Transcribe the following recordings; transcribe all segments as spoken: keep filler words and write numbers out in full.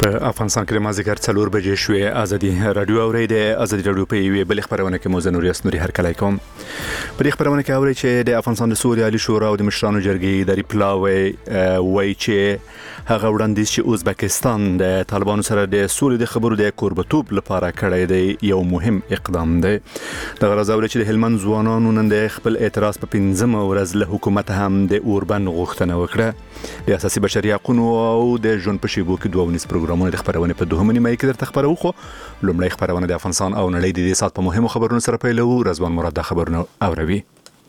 په افغانستان کې مازیګر څلور بجې شوې ازادي رادیو اوري د ازادي رادیو په یوه بل خبرونه کې موزه نوري اسنوري هر کله کوم په دې خبرونه کې اوري چې د افغانستان د سولې عالی شورا او د مشرانو جرګې د ریپلاوي وای چې هغه وړاندیز چې ازبکستان د طالبانو سره د سولې د خبرو د قربتوب لپاره کړی دی یو مهم اقدام دی د غرض اوري چې د هلمند ځوانانو نن د خپل اعتراض په پنځمه ورځ له حکومت هم د اوربند غوښتنه وکړه د اساسي بشري حقوقو او د ژوند په شیبو کې دوه ونیس پروګرامونه د خبرونه په دوه نیمه کې درته خبرو خو لومړی خبرونه د افغانستان او نړۍ د دې سات په مهمو خبرونو سره پیلو رضوان مراد د خبرونه اوروي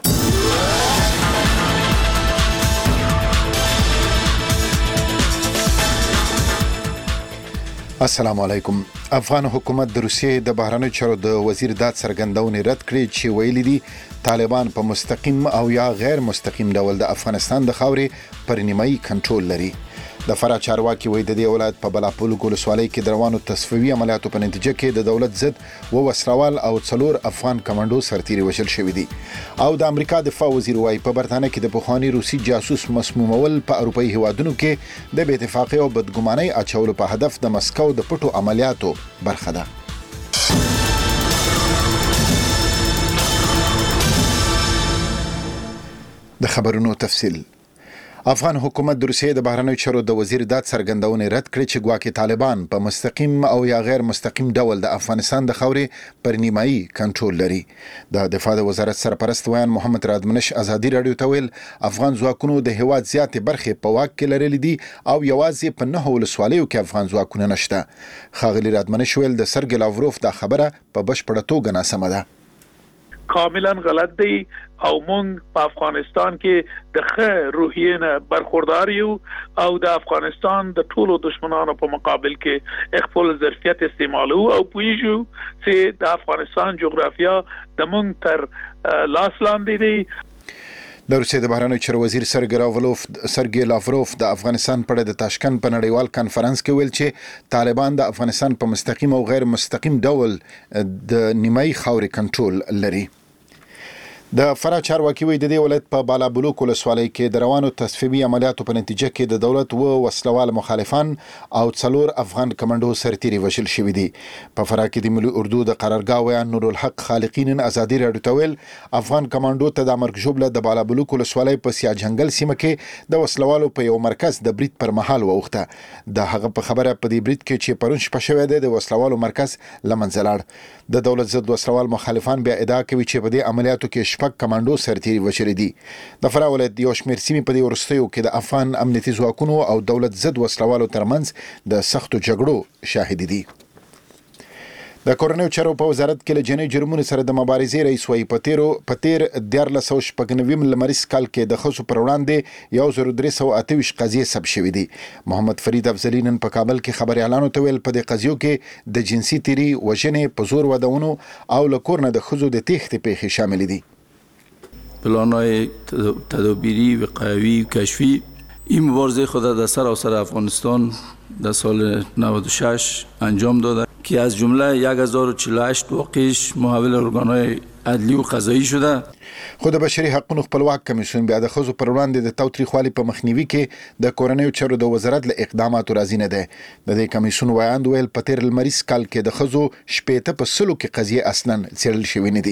السلام علیکم. افغان حکومت د روسیې د بهرنیو چارو د وزیر داد څرګندونې رد کړې چې ویلي دي طالبان په مستقیم او یا غیر مستقیم ډول د افغانستان د خاورې پر نیمایي کنټرول لري. د فرا چارواکي وایي د دې ولایت په بلاپول ولسوالۍ کې د روانو تصفیوي عملیاتو په نتیجه کې د دولت ضد و وسلوال او څلور افغان کمانډو سرتیري وژل شوي دي او د امریکا دفاع وزیر وایي په برتانیه کې د پخوانی روسي جاسوس مسمومول په اروپایي هیوادونو کې د بې اتفاقۍ او بدګمانۍ اچولو په هدف د مسکو د پټو عملیاتو برخه ده. د خبرونو تفصیل. افغان حکومت د روسیې د بهرنیو چارو د وزیر داد څرګندونې رد کړې چې ګواکې طالبان په مستقیم او یا غیر مستقیم ډول د افغانستان د خاورې پر نیمایي کنټرول لري. د دفاع د وزارت سرپرست ویان محمد رادمنش ازادي رادیو ته ویل افغان ځواکونو د هیواد زیاتې برخې په واک کې لرلې دي او یوازې په نه ولسوالیو کې افغان ځواکونه نشته. ښاغلي رادمنش ویل د سرګي لاوروف دا خبره په بشپړه توګه ناسمه ده. کاملا غلط دی او مونږ په افغانستان کې د ښه روحیې نه برخوردار یو او د افغانستان د ټولو دشمنانو په مقابل کې خپل ظرفیت استعمالو او پویجو چې د افغانستان جغرافیا د مونږ تر لاس لاندې دی. د روسیې د بهرنیو چارو وزیر سرګي لاوروف سرګي لاوروف د افغانستان په اړه د تاشکند په نړیوال کانفرنس کې ویل چې طالبان د افغانستان په مستقیم او غیر مستقیم ډول د نیمایي خاورې کنټرول لري. د فرا چارواکي وایي د دې ولایت په بالابلوک ولسوالۍ کې د روانو تصفیوي عملیاتو په نتیجه کې د دولت و وسلوال مخالفان او څلور افغان کمانډو سرتیري وژل شوي دي. په فرا کې د ملي اردو د قرارګاه ویان نور الحق خالقین ازادي رادیو ته ویل افغان کمانډو ته د مرګ ژوبله د بالابلوک ولسوالۍ په سیا جنگل سیمه کې د وسلوالو په یو مرکز د برید پر مهال ووخته. د هغه په خبره په دې برید کې چې پرون شپه شوې ده د وسلوالو مرکز لمنځه لاړ. د دولت ضد وسلوال مخالفان بیا ادعا کوي چې په دې عملیاتو کې شپږ کمانډو سرتیري وشل دي. د فرا ولایت یو شمېر سیمې په دې ورستیو کې د افغان امنیتي ځواکونو او دولت ضد وسلوالو ترمنځ د سختو جګړو شاهد دي. د کورنیو چارو په وزارت کې له جنۍ جرمونو سره د مبارزې رئیس وایي په تیرو په تیر دیارلس سوه شپږ نوي لمریز کال کې د ښځو پر وړاندې یو زر درې سوه اته ویشت قضیې ثبت شوي دي. محمد فرید افضلي نن په کابل کې خبریالانو ته ویل په دې قضیو کې د جنسي تیري وژنې په زور ودونو او له کور نه د ښځو د تېښتې پیښې شامل دي. پلان‌های تدابیری وقایوی کشفی این مبارزه خود در سراسر افغانستان در سال نود و شش انجام داده که از جمله هزار و چهل و هشت واقعش محول ارگان‌های عدلی و قضایی شده. خو د بشري حقوقو خپلواک کمیسیون بیا د ښځو پر وړاندې د تاوتریخوالي په مخنیوي کې د کورنیو چارو د وزارت له اقداماتو راضي نه دی. د دې کمیسیون ویاند ویل په تیر لمریز کال کې د ښځو شپېته په سلو کې قضیې اصلاً څېړل شوې نه دي.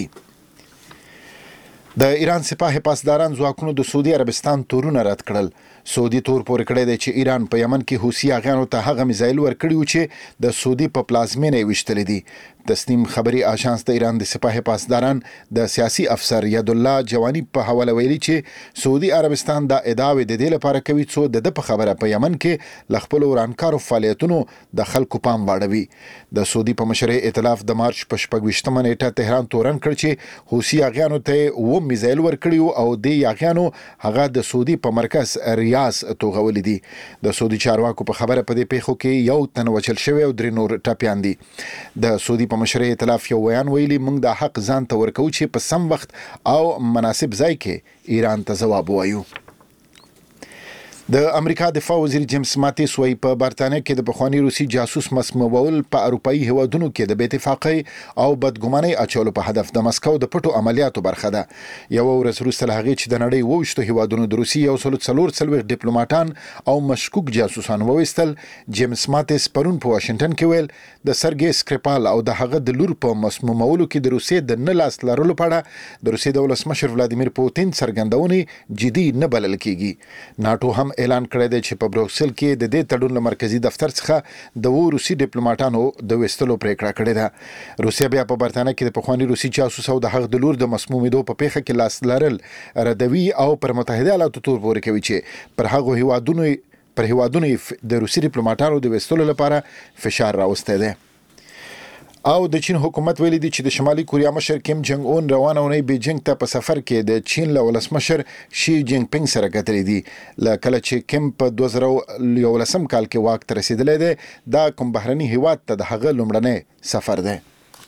د ایران سپاه پاسداران ځواکونو د سعودي عربستان تورونه رد کړل. سعودي تور پورې کړی دی چې ایران په یمن کې حوثي اغیانو ته هغه میزایل ورکړي وو چې د سعودي په پلازمینه یې ویشتلي دي. تسنیم خبري آژانس د ایران د سپاه پاسداران د سیاسي افسر ید الله جوانی په حواله ویلي چې سعودي عربستان د ادعاوې د دې لپاره کوي څو د په خبره په یمن کې ل خپل ورانکارو فعالیتونو د خلکو پام واړوي. د سعودي په مشرۍ ائتلاف د مارچ په شپږ ویشتمه نیټه تهران تورن کړ چې حوثي اغیانو ته و میزایل ورکړي او د اغیانو هغه د سعودي په مرکز ریاض توغول دي. د سعودي چارواکو په خبره په دې پیښو کې یو تن وچل شوی او درې نور ټاپیان دي. د سعودي په مشرۍ ائتلاف یو ویان ویلي موږ د حق ځان ته ورکو چې په سم وخت او مناسب ځای کې ایران ته ځواب وایو. د امریکا دفاع وزیر جیمز ماتیس وايي په برتانیه کې د پخوانی روسي جاسوس مسمومول په اروپאי هیوادونو کې د بې اتفاقۍ او بدګمانۍ اچولو په هدف د مسکو د پټو عملیاتو برخه ده. یو ورځ وروسته له هغې چې د نړۍ وویشتو هیوادونو د روسي یو سل څلور څلوېښت ډیپلوماټان او مشکوک جاسوسان وویستل. جیمز ماتیس پرون په واشنگټن کې ویل د سرګي سکریپال او د هغه د لور په مسمومولو کې د روسي د نه لاس لرلو په اړه د روسي د ولسمشر ولادیمیر پوتین څرګندونې جدي نه بلل کیږي. ناتو هم اعلان کړی دی چې په بروکسل کې د دې تړون له مرکزی دفتر څخه د وو روسي ډیپلوماټانو د وستلو پریکړه کړې ده. روسیا بیا په برتانیه کې د پخوانی روسي جاسوس او د هغه د لور د مسمومیدو په پیښه کې لاس لرل ردوي او پر متحده ایالاتو تور پورې کوي چې پر هغه هیوادونو پر هیوادونو د روسي ډیپلوماټانو د وستلو لپاره فشار راوستی دی. او د چین حکومت ویلي دی چې د شمالي کوریا مشر کیم جنگ اون روانه ونی بیجینګ ته په سفر کې د چین له ولسمشر شي جینګ پینګ سره کتلې دي. لکه چې کیم په دوه زره یولسم کال کې واک ته رسیدلی دی، دا کوم بهرني هیواد ته د هغه لومړنی سفر دی.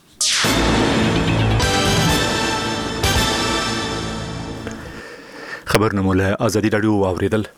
خبرونه مو له ازادي راډیو واوریدل.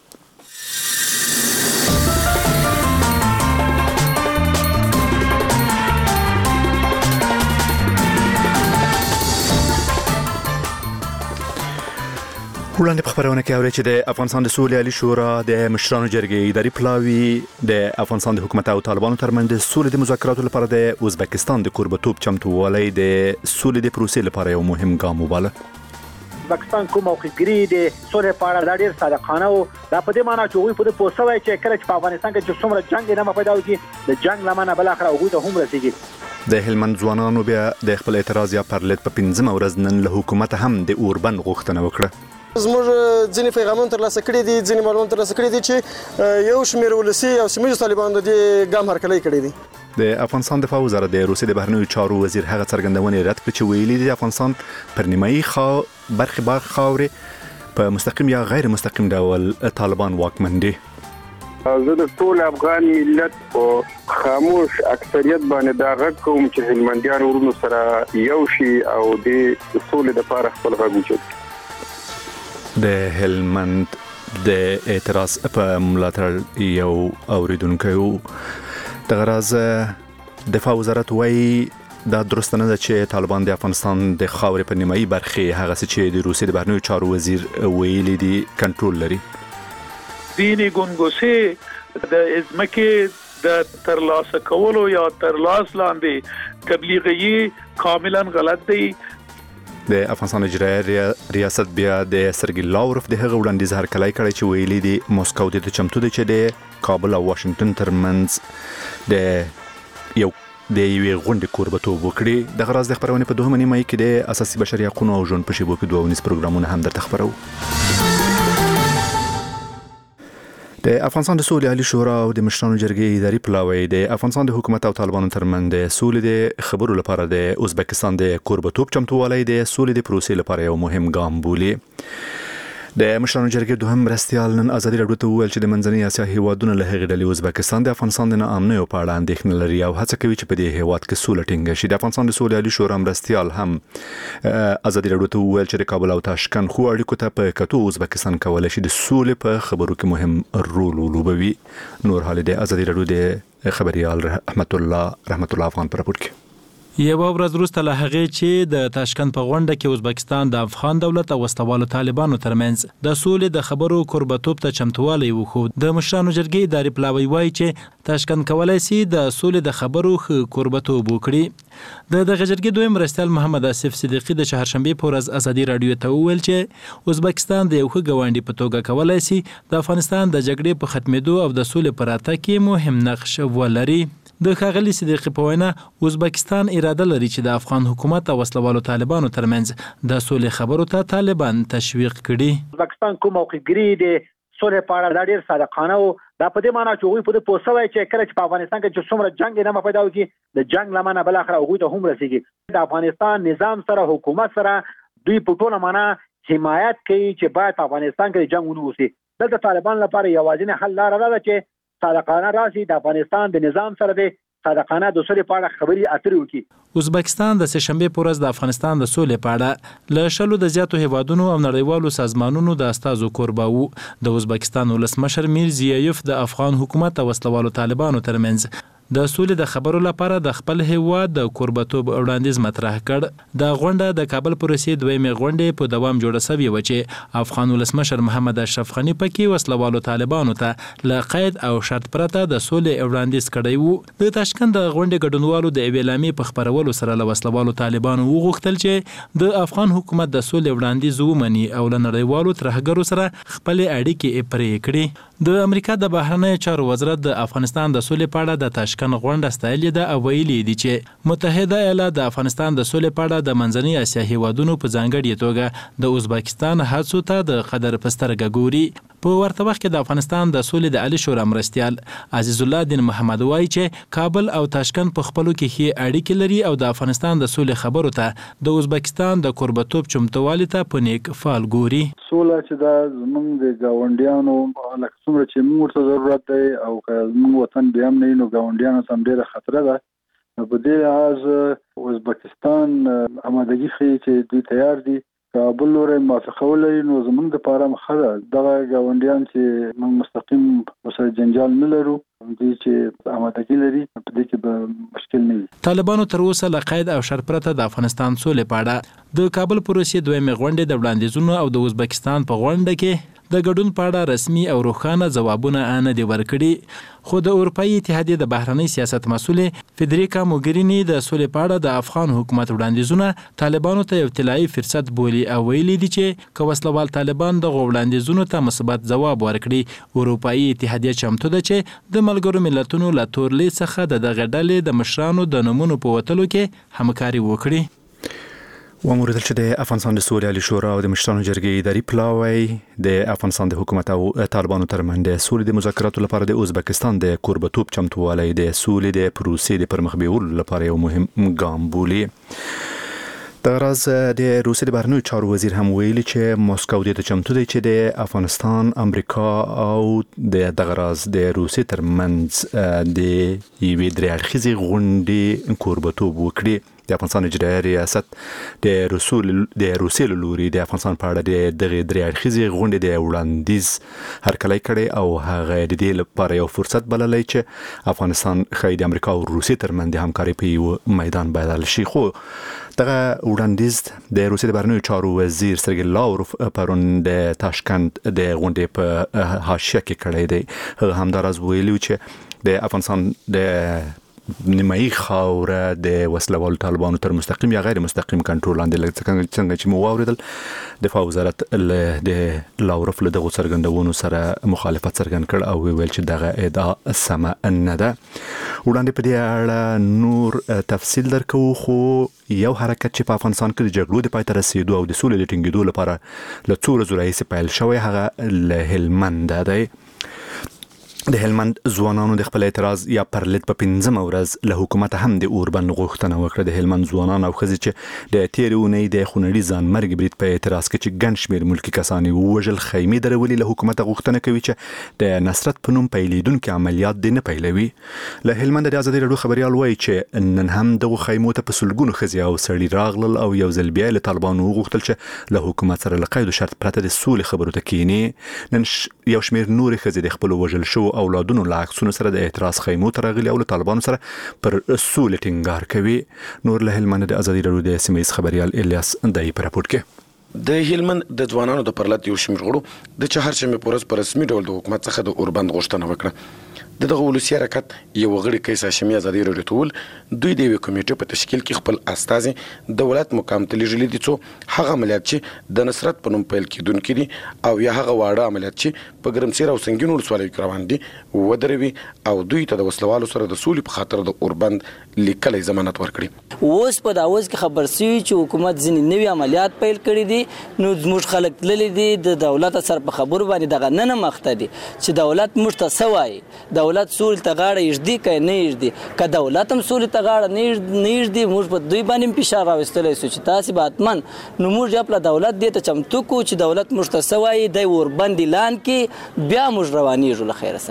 وړاندې په خبرونه کې اوري چې د افغانستان د سولې عالی شورا د مشرانو جرګې اداري پلاوی د افغانستان د حکومت او طالبانو ترمنځ د سولې د مذاکراتو لپاره د ازبکستان د کوربتوب چمتووالی د سولې د پروسې لپاره یو مهم ګام وباله. پاکستان کوم موقعګری د سولې په اړه ډېر صادقانه او دا په دې معنی چې هغوی په دې پوسوي چې کله چې په افغانستان کې چې څومره جنگ نه پیدا وږي د جنگ لمنه بل اخر هغوی ته هم رسیږي. د هلمند ځوانانو بیا د خپل اعتراض یا پرلط په پنځمه ورځ نن له حکومت هم د اوربند غوښتنه وکړه. زموږ ځینې پیغامونه ترلاسه کړي دي، ځینې معلومات ترلاسه کړي دي چې یو شمېر ولسي او سیمه ییزو طالبانو د دې ګام هرکلی کړی دی. د افغانستان دفاع وزارت د روسیې د بهرنیو چارو وزیر هغه څرګندونې رد کړې چې ویلي دي د افغانستان پر نیمایي خاورې برخې باغ خاورې په مستقیم یا غیر مستقیم ډول طالبان واکمن دي. زه د ټول افغان ملت په خاموش اکثریت باندې دا غږ کوم چې هلمندیان ورونو سره یو شي او د سولې لپاره خپل غږ وچت. د هلمند د اعتراض په ملاتړ یو اوریدونکی و. د غراز دفاع وزارت وایي دا درست نه ده چې طالبان د افغانستان د خاورې په نیمایي برخې هغه څه چې د روسیې د بهرنیو چارو وزیر ویلي دي کنټرول لري. دیني ګونګوسې د ازمکه د ترلاسه کولو یا ترلاس لاندې تبلیغي کاملا غلط دی. د افغانستان اجرایي ریاست بیا د سرګي لاوروف د هغه وړاندیز هرکلی کړی چې ویلي دي موسکو د چمتو دی چې د کابل او واشنگټن ترمنځ د یو د یوې غونډې کوربتوب وکړي. د غراز د خبرونې په دوهمه نیمایي کې د اساسي بشري حقوقو او ژوند په شیبو کې دوه ونیز پروګرامونه هم درته خبرو. د افغانستان د سولې عالی شورا او د مشرانو جرګې اداري پلاوی د افغانستان د حکومت او طالبانو ترمنځ د سولې د خبرو لپاره د ازبکستان د کوربتوب چمتووالی د سولې د پروسې لپاره یو مهم ګام بولي. د مشرانو جرګې دوهم مرستیال نن ازادي راډیو ته وویل چې د منځنۍ اسیا هیوادونو له هغې ډلې ازبکستان د افغانستان د ناامنیو په اړه اندېښنه لري او هڅه کوي چې په دې هیواد کې سوله ټینګه شي. د افغانستان د سولې عالی شورا مرستیال هم ازادي راډیو ته وویل چې د کابل او تاشکند خو اړیکو ته په کتو ازبکستان کولی شي د سولې په خبرو کې مهم رول ولوبوي. نور حال د ازادي راډیو د خبريال رحمت الله رحمت الله افغان پر راپور کې یو ورځ وروسته له هغې چې د تاشکند په غونډه کې ازبکستان د افغان دولت او وسلوالو طالبانو ترمنځ د سولې د خبرو کوربتوب ته چمتووالی وښود. د مشرانو جرګې اداري پلاوی وایي چې تاشکند کولی شي د سولې د خبرو ښه کوربتوب وکړي. د دغه جرګې دویم مرستیال محمد آصف صدیقي د چهارشنبې په ورځ ازادي راډیو ته وویل چې ازبکستان د یو ښه ګاونډي په توګه کولی شي د افغانستان د جګړې په ختمېدو او د سولې په راتګ کې مهم نقش ولري. د ښاغلي صدیقي په وینا ازبکستان اراده لري چې د افغان حکومت او وسلوالو طالبانو ترمنځ د سولې خبرو ته طالبان تشویق کړي. ازبکستان کوم موقعګری د سولې په اړه ډېر صادقانه او دا په دې معنی چې هغوی په دې پوسوي چې کله چې په افغانستان کې چې څومره جنگ نه پیدا وږي د جنگ لمنه بل اخر هغوی ته هم رسیږي. د افغانستان نظام سره حکومت سره دوی په ټوله معنی حمایت کوي چې باید په افغانستان کې جنگ ونه وشي. دلته طالبان لپاره یوازینی حل لاره ده چې صادقانه راشي د افغانستان د نظام سره د صادقانه د سولې په اړه خبرې اترې وکړي. ازبکستان د سهشنبه په ورځ د افغانستان د سولې په اړه له شلو د زیاتو هیوادونو او نړیوالو سازمانونو د استازو کوربه وو. د ازبکستان ولسمشر میر زیایف د افغان حکومت او وسلوالو طالبانو ترمنځ د سولې د خبرو لپاره د خپل هیواد د کوربتوب وړاندیز مطرح کړ. د غونډه د کابل پر روسي دویمه غونډه په دوام جوړه شوې و چې افغان ولسمشر محمد اشرف غنی پکې وسلوالو طالبانو ته ل قید او شرط پرته د سولې وړاندیز کړی وو. د تاشکند د غونډې ګډونوالو د اعلامیې په خبرولو سره له وسلوالو طالبانو وغوښتل چې د افغان حکومت د سولې وړاندیز ومني او له نړیوالو ترهګرو سره خپل اړیکې پرې کړي. د امریکا د بهرنیو چارو وزارت د افغانستان د سولې په اړه د تاشکند غونډه ستایلې ده او ویلي دي چې متحده ایالات د افغانستان د سولې په اړه د منځنۍ اسیا هیوادونو په ځانګړې توګه د ازبکستان هڅو ته د قدر په سترګه ګوري. په ورته وخت کې د افغانستان د سولې د عالی شورا مرستیال عزیز الله دین محمد وایي چې کابل او تاشکند په خپلو کې ښې اړیکې لري او د افغانستان د سولې خبرو ته د ازبکستان د کوربتوب چمتووالي ته په نیک فال ګوري. سوله چې دا زمونږ د ګاونډیانو لکه څومره چې موږ ورته ضرورت دی او که زمونږ وطن بیا هم نه وي نو ګاونډیانو ته هم ډېره خطره ده. په دې لحاظ ازبکستان امادګي ښیي چې دوی تیار دي کابل لوري موافقه ولري نو زمونږ دپاره هم ښه ده. دغه ګاونډیان چې موږ مستقیم ورسره جنجال نه لرو دوی چې امادګي لري په دې کې به مشکل نه وي. طالبانو تر اوسه له قید او شرط پرته د افغانستان سولې په اړه د کابل پر روسي دویمه غونډې د وړاندیزونو او د ازبکستان په غونډه کې د ګډون په اړه رسمي او روښانه ځوابونه نه دي ورکړي. خو د اروپایي اتحادیې د بهرنی سیاست مسؤلې فدریکا موګرینی د سولې په اړه د افغان حکومت وړاندیزونه طالبانو ته یو طلایي فرصت بولي او ویلي دي چې که وسلوال طالبان د وړاندیزونو ته مثبت ځواب ورکړي اروپایي اتحادیه چمتو ده چې د ملګرو ملتونو له تورلې څخه د دغه ډلې د مشرانو د نومونو په وتلو کې همکاري وکړي. وموردل چې د افغانستان د سولې عالی شورا او د مشرانو جرګې اداري پلاوی د افغانستان د حکومت او طالبانو ترمنځ د سولې د مذاکراتو لپاره د ازبکستان د کوربتوب چمتووالی د سولې د پروسې د پرمخ بیولو لپاره یو مهم ګام بولي. د غراز د روسیې د بهرنیو چارو وزیر هم ویلي چې مسکو د چمتو دی چې د افغانستان امریکا او د غراز د روسیې ترمنځ د یوې درې اړخیزې غونډې کوربتوب وکړي. د افغانستان اجرایي ریاست د رسول د روسیې لوري د افغانستان په اړه د دغه درې اړخیزې غونډې د وړاندیز هرکلی کړی او هغه د دې لپاره یو فرصت بللی چې افغانستان ښایي د امریکا او روسیې ترمنځ د همکارۍ په یو میدان بدل شي. خو دغه وړاندیز د روسیې د بهرنیو چارو وزیر سرګی لاوروف پرون د تاشکند د غونډې په حاشیه کې کړی دی. هغه همداراز ویلي چې د افغانستان د نیمایي خاوره د وسلوالو طالبانو تر مستقیم یا غیر مستقیم کنټرول لاندې څنګه چې مو واوریدل دفاع وزارت د لاوروف له دغو څرګندونو سره مخالفت څرګند کړ او ویل چې دغه ادعا سمه نه ده. وړاندې په دې اړه نور تفصیل درکو خو یو حرکت چې په افغانستان کې د جګړو د پای ته رسیدو او د سولې د ټینګېدو لپاره له څو ورځو راهیسې پیل شوی هغه له هلمند دی. د هلمند ځوانانو د خپل اعتراض یا پرلط په پنځمه ورځ له حکومت هم د اوربند غوښتنه وکړه. د هلمند ځوانان او ښځې چې د تېرې اونۍ د خونړي ځانمرګ برید په اعتراض کې چې ګڼ شمېر ملکي کسان یې ووژل خیمې درولي له حکومته غوښتنه کوي چې د نصرت په نوم پیلېدونکي عملیات دې نه پیلوي. له هلمند د ازادي راډیو خبریال وایي چې نن هم دغو خیمو ته په سلګونو ښځې او سړي راغلل او یو ځل بیا له طالبانو وغوښتل چې له حکومت سره له قید و شرط پرته د سولې خبرو ته کښیني. نن یو شمېر نورې ښځې د خپلو وژل شوو اولادونو له عکسونو سره د اعتراض خیمو ته راغلي او له طالبانو سره پر سولې ټینګار کوي. نور له هلمند د ازادي راډیو د سیمه ییز خبریال الیاس دای په راپور کې د هلمند د ځوانانو د پرلط یو شمېر غړو د چهارشنبې په ورځ په رسمي ډول د حکومت څخه د اوربند غوښتنه وکړه. د دغه ولسي حرکت یو غړي قیس هاشمي ازادي راډیو ته وویل دوی د یوې کمیټې په تشکیل کې خپل استازي د ولایت مقام ته لیږلي دي څو هغه عملیات چې د نصرت په نوم پیل کېدونکي دي او یا هغه واړه عملیات چې په ګرمسیر او سنګین ولسوالیو کې روان دي ودروي او دوی ته د وسلوالو سره د سولې په خاطر د اوربند لیکلی ضمانت ورکړي. اوس په داوز کې خبر سوي چې حکومت ځینې نوي عملیات پیل کړي دي نو زموږ خلک تللي دي د دولت سره په خبرو باندې دغه نه نه مخته دي چې دولت موږ ته څه وایي. دولت سولې ته غاړه ایږدي که نه ایږدي که دولت هم سولې ته غاړه نه ایږدي موږ په دوی باندې هم فشار راوستلی سو چې تاسې به حتما نو موږ یا پله دولت دې ته چمتو کړو چې دولت موږ ته څه وایي دی اوربند اعلان کړي بیا موږ روانېږو له خیره سره.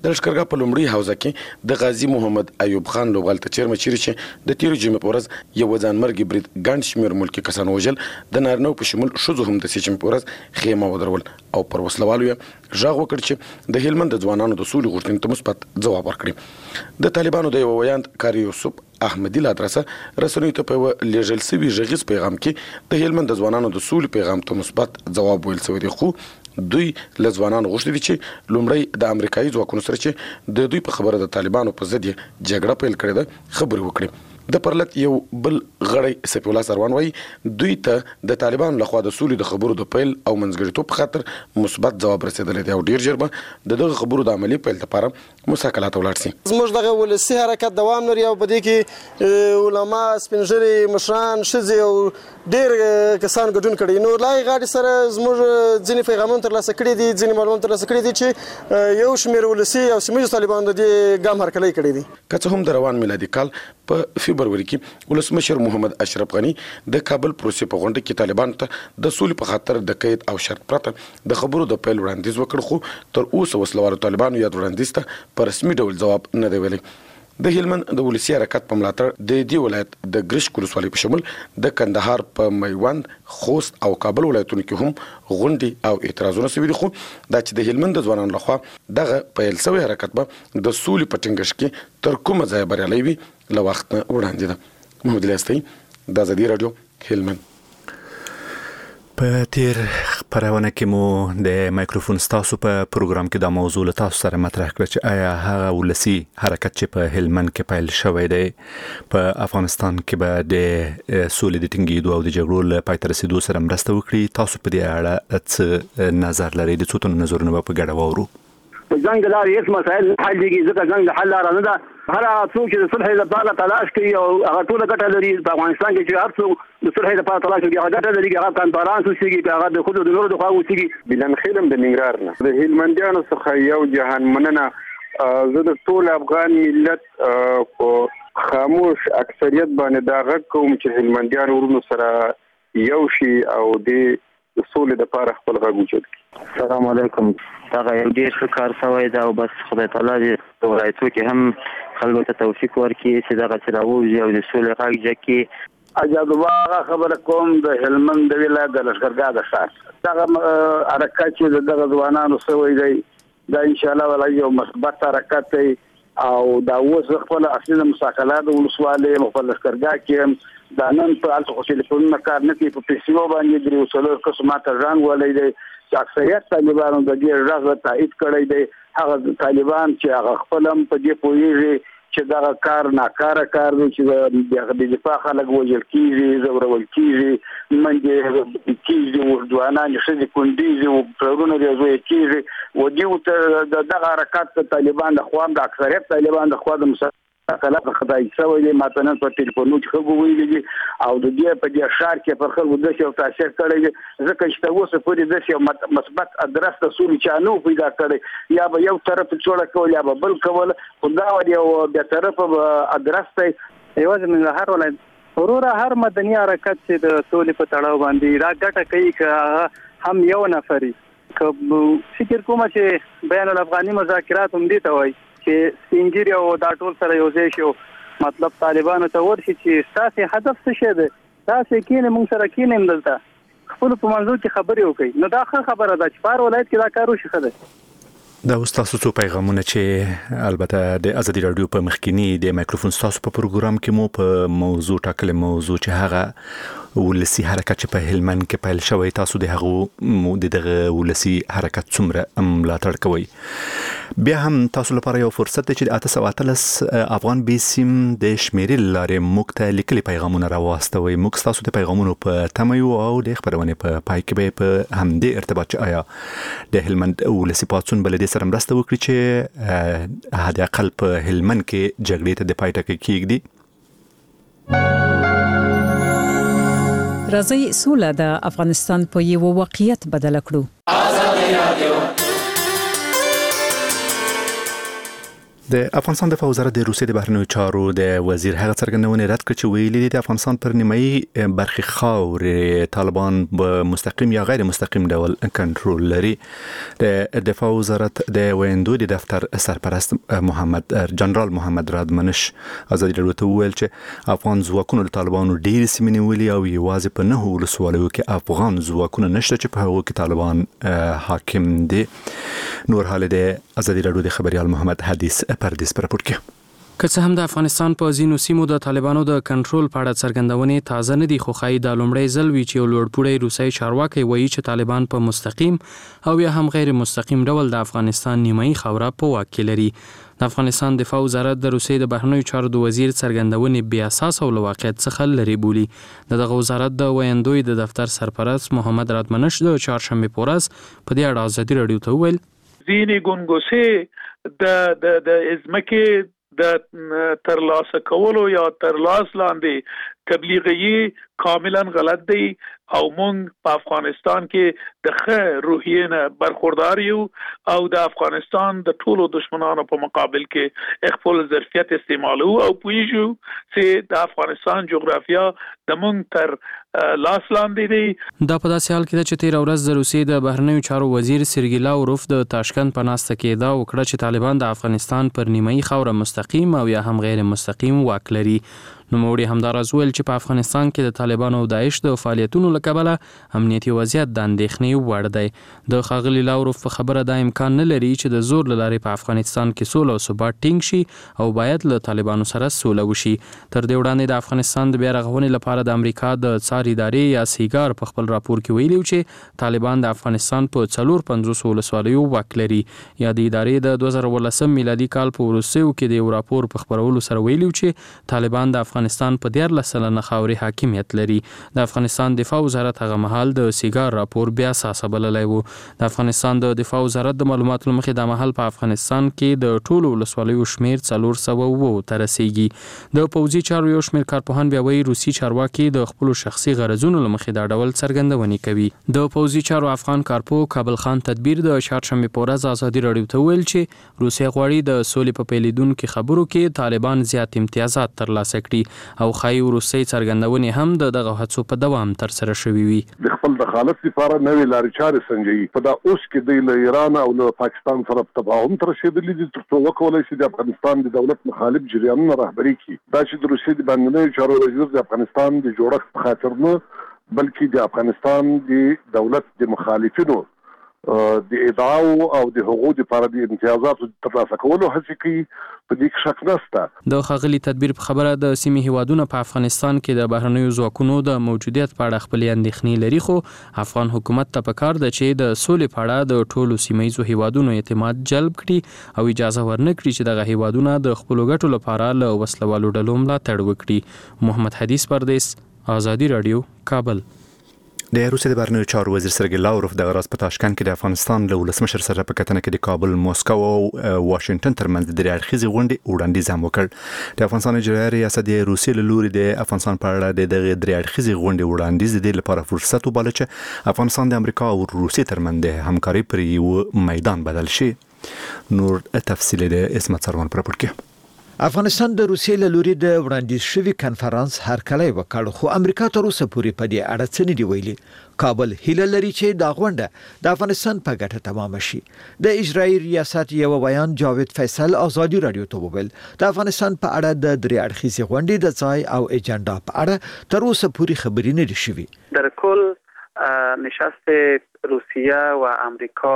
د لشکرګاه په لومړي حوزه کې د غازی محمد ایوب خان لوبغال ته چیرمه چیرې چې د تیرو جمعې په ورځ یو ځانمرګي برید ګڼ شمېر ملکي کسان وژل د نارینهو په شمول ښځو هم د سې جمعې په ورځ خیمه ودرول او پر وسلوالو یې غږ وکړ چې د هلمند د ځوانانو د سولې غوښتنې ته مثبت ځواب ورکړي. د طالبانو د یو ویاند کاری یوسف احمدی لا ادرسه رسنیو ته په لیږل سوي غږیز پیغام کې د هلمند د ځوانانو د سولې پیغام ته مثبت ځواب ویل شوی دی، خو دوی له ځوانانو غوښتي دي چې لومړی د امریکایي ځواکونو سره چې د دوی په خبره د طالبانو په ضد جګړه پیل کړې ده خبرې وکړي. د پرلط یو بل غړی سیف الله سروان وایي دوی ته د طالبانو لخوا د سولې د خبرو د پیل او منځګړیتوب په خاطر مثبت ځواب رسېدلی دی او ډیر ژر به د دغه خبرو د عملي پیل لپاره مساکلات ولاړ شي. زموږ دغه ولسي حرکت دوام لري او په دې کې علما، سپین ږیري، مشران، ښځې او ډیر کسان ګډون کړي. نو لای غاړې سره زموږ ځینې پیغامونه ترلاسه کړي دي، ځینې معلومات ترلاسه کړي دي چې یو شمېر ولسي او سیمه ییزو طالبانو د دې ګام هرکلی کړی دی. که څه هم د روان میلادي کال په فبروري کې ولسمشر محمد اشرف غنی د کابل پروسې په غونډه کې طالبانو ته د سولې په خاطر د قید او شرط پرته د خبرو د پیل وړاندیز وکړ، خو تر اوسه وسلوالو طالبانو یاد وړاندیز ته په رسمي ډول ځواب نه دی ویلی. د هلمند د ولسي حرکت په ملاتړ د دې ولایت د ګرشک ولسوالۍ په شمول د کندهار په میوند، خوست او کابل ولایتونو کې هم غونډې او اعتراضونه شوي دي، خو دا چې د هلمند د ځوانانو لخوا دغه پیل شوی حرکت به د سولې په ټینګښت کې تر کومه ځایه بریالی وي له وخت نه وړاندې ده. محمد الیاس د ازادي راډیو هلمند. په تیر خبرونه کې مو د مایکروفون ستاسو په پروګرام کې د موضوع له تاسو سره مطرح کړ چې آیا هغه ولسی حرکت چې په هلمند کې پیل شوی دی په افغانستان کې به د سولې د ټینګېدو او د جګړو له پای ته رسېدو سره مرسته وکړي. تاسو په دې اړه څه نظر لرئ؟ د څو تنو نظرونه به په ګډه واورو. په جنگ لارې هیڅ مسایل حل دي، ځکه جنگ د حل لاره نه ده. هر څوک چې د صلح لپاره تلاش کوي او هغه ټول ګټه لري. په افغانستان کې چې هر څوک د صلح لپاره تلاش کوي هغه ګټه لري، هغه کانفرنس وشيږي، هغه د خود د نورو د خوا وشيږي. بلن خیلم د ننګرهار نه د هلمندیانو څخه یو جهان مننه. زه د ټول افغان ملت په خاموش اکثریت باندې دا غږ کوم چې هلمندیان ورونو سره یو شي او د سولې لپاره خپل غږ اوچت کړي. السلام علیکم. دا یو ډیر ښه کار شوی دی او بس خدای تعالی دې ولایتو کې هم خلکو ته توفیق ورکړي چې دغه چې راووځي او د سولې غږ جګ اجازه خبره کوم د هلمند د ولایت د لشکرګاه د ښار دغه حرکت چې دغه ځوانانو سوی دی دا ان شاء الله ولای یو مثبت حرکت دی او دا اوس خپل اصلي مساکلات ولسوالۍ خپل لشکرګاه کې دا نن په الته خو ټلیفون کار نه کوي په پیسو باندې درې وسلو قسمه تران ولای دی چې اکثریت طالبانو د دې راغله تایید کړی دی. هغه طالبان چې هغه خپل هم په دې پوهیږي چې دا کار ناکاره کار دی چې د دفاع خلک وژل کیږي، زورول کیږي، منځ کیږي، ځوانان ښځې کونډېږي او پلرونه یې زوی کیږي و دې دغه حرکت طالبان د خوا د اکثریت طالبان د خوا د کله خدای سوي دي ماته نن په ټلیفونو کې خبرې ویلې دي او د دې په دې شهر کې پر خلکو د څه تاثیر کړی دی، ځکه چې تاسو په دې د څه مثبت ادرس ته سولې چانو پیدا کړی یا به یو طرف جوړ کول یا به بل کول، خدا ور یو د طرف ادرس ته یوازې من هر ولایت ورور هر مدني حرکت چې د سولې په تړاو باندې را ګټه کوي که هم یو نفري که فکر کوم چې بین الافغاني مذاکرات هم دي ته وایي چې سپینګیری او دا ټول سره یو ځای شو، مطلب طالبانو ته ورشي چې تاسو هدف څه شه ده، تاسو کینې موږ سره کینې دلته خپل په منځو کې خبرې وکړي. نو دا ښه خبره ده چې په ولایت کې دا کار وشي. ښه دا تاسو څو پیغامونه چې البته د ازادي راډیو په مخکینی د مایکروفون تاسو په پروګرام کې مو په موضوع ټاکلې موضوع چې هغه ولسی حرکت چې په هلمند کې پیل شوی، تاسو د هغه د دغه ولسی حرکت څومره ملاتړ کوي؟ بیا هم تاسو لپاره یو فرصت دی چې د اته سوه اتلس افغان بیسیم د شمیرې لارې موږ ته لیکلي پیغامونه راواستوي. موږ تاسو د پیغامونو په تمه یو او د خبرونې په پای کې به په همدې ارتباط چې آیا د هلمند ولسی پاڅون بل دې سره مرسته وکړي چې حد اقل په هلمند کې جګړې ته د پای ټکی کېږدي. راځي سوله د افغانستان په یو واقعیت بدل کړو. د افغانستان دفاع وزارت د روسیې د بهرنیو چارو د وزیر هغه څرګندونه رد کړ چې ویلي دي د افغانستان پر نیمایي برخې خاورې طالبان په مستقیم یا غیر مستقیم ډول کنټرول لري. د دفاع وزارت د ویندو د دفتر سرپرست محمد جنرال محمد رادمنش ازادي راډیو ته وویل چې افغان ځواکونو د طالبانو ډېرې سیمې نیولې او یوازې په نهو ولسوالیو کې افغان ځواکونه نشته چې په هغو کې طالبان حاکم دي. نور حال د ازادي راډیو د خبريال محمد حدیث پردیس پر راپور کې که څه هم د افغانستان په ځینو سیمو د طالبانو د کنټرول په اړه څرګندونې تازه نه دي، خو ښایي دا لومړی ځل وي چې یو لوړپوړی روسي چارواکی وایي چې طالبان په مستقیم او یا هم غیر مستقیم ډول د افغانستان نیمایي خاوره په واک کې لري. د افغانستان دفاع وزارت د روسیې د بهرنیو چارو د وزیر څرګندونې بې اساس او له واقعیت څخه لرې بولي. د دغه وزارت د ویندوی د دفتر سرپرست محمد رادمنش د چهارشنبې په ورځ په دې اړه ازادي راډیو ته وویل ځینې ګونګوسې د د د ازمکه د ترلاسه کولو یا ترلاس لاندې تبلیغي کاملا غلط دی او مونږ په افغانستان کې د ښه روحیې نه برخوردار یو او د افغانستان د ټولو دشمنانو په مقابل کې خپل ظرفیت استعمالو او پویجو چې د افغانستان جغرافیا د مونږ تر لاس لاندې دی. دا په داسې حال کې ده چې تیر ورځ د روسیې د بهرنیو چارو وزیر سرګی لاوروف د تاشکند په ناسته کې دا وکړه چې طالبان د افغانستان پر نیمایي خاوره مستقیم او یا هم غیر مستقیم واک لري. نوموړي همداراز ویل چې په افغانستان کې د طالبانو او داعش د فعالیتونو له کبله امنیتي وضعیت د اندېښنې وړ دی. د ښاغلي لاوروف په خبره دا امکان نه لري چې د زور له لارې په افغانستان کې سوله او ثبات ټینګ شي او باید له طالبانو سره سوله وشي. تر دې وړاندې د افغانستان د بیا رغونې لپاره د امریکا د څار ادارې یا سیګار په خپل راپور کې ویلي چې طالبان د افغانستان په څلور پنځوس ولسوالیو واک لري. یا د ادارې د دوه زره ولسم میلادي کال په وروستیو کې د یو راپور په خپرولو سره ویلي چې طالبان د افغانستان په دیارلس سلنه خاورې حاکمیت لري. د افغانستان دفاع وزارت هغه مهال د سیګار راپور بیا اساسه بللی و. د افغانستان د دفاع وزارت د معلوماتو له مخې د مهال په افغانستان کې د ټولو ولسوالیو شمیر څلور سوه اووه ته رسیږي. د پوځي چارو یو شمیر کارپوهان بیا وایي روسي چارواکي د خپلو شخصي غرضونو له مخې دا ډول څرګندونې کوي. د پوځي چارو افغان کارپو کابل خان تدبیر د چهارشنبې په ورځ ازادي راډیو ته ویل چې روسیه غواړي د سولې په پیلېدونکو خبرو کې طالبان زیات امتیازات ترلاسه کړي او خایي روسي څرګندونې هم د دغه هڅو په دوام تر سره شوې وي. د خپل دخالت لپاره نوې لارې چارې سنجوي. په دا اوس کې د ایران او له پاکستان سره په تفاهم تر رسیدلي دي تر څو وکولای شي د افغانستان د دولت مخالف جریانونه رهبري کړي. دا چې د روسي د بهرنیو چارو وزیر د افغانستان د جوړښت په خاطر نه بلکې د افغانستان د دولت د مخالفینو د ادعاو او د حقوقو لپاره د امتیازاتو ترلاسه کولو هڅې کوي، په دې کې شک نشته. د ښاغلي تدبیر په خبره د سیمې هیوادونو په افغانستان کې د بهرنیو ځواکونو د موجودیت په اړه خپلې اندېښنې لري، خو افغان حکومت ته پکار ده چې د سولې په اړه د ټولو سیمه ییزو هیوادونو اعتماد جلب کړي او اجازه ورنکړي چې دغه هیوادونه د خپلو ګټو لپاره له وسلوالو ډلو ملاتړ وکړي. محمد حدیث پردیس، ازادي راډیو، کابل. د روسیې د بهرنیو چارو وزیر سرګی لاوروف د غراس په تاشکند کې د افغانستان له ولسمشر سره په کتنه کې د کابل، موسکو او واشنگټن ترمنځ د درې اړخیزې غونډې وړاندیز هم وکړ. د افغانستان اجرایي ریاست د روسیې له لوري د افغانستان په اړه د دغه درې اړخیزې غونډې وړاندیز د دې لپاره فرصت وباله چې افغانستان د امریکا او روسیې ترمنځ د همکارۍ پر یو میدان بدل شي. نور تفصیل د اسمت سروان پر راپور کې. افغانستان د روسیې له لوري د وړاندیز شوی کنفرانس هرکلی وکړ، خو امریکا تر اوسه پورې په دې اړه څه نه دی ویلي. کابل هیله لري چې دا غونډه د افغانستان په ګټه تمام شي. د اجرایي ریاست یو بیان جاوید فیصل ازادي راډیو ته وویل د افغانستان په اړه د درې اړخیزې غونډې د ځای او اجنډا په اړه تر اوسه پورې خبرې نه دي شوي. در کل نشست روسیه و امریکا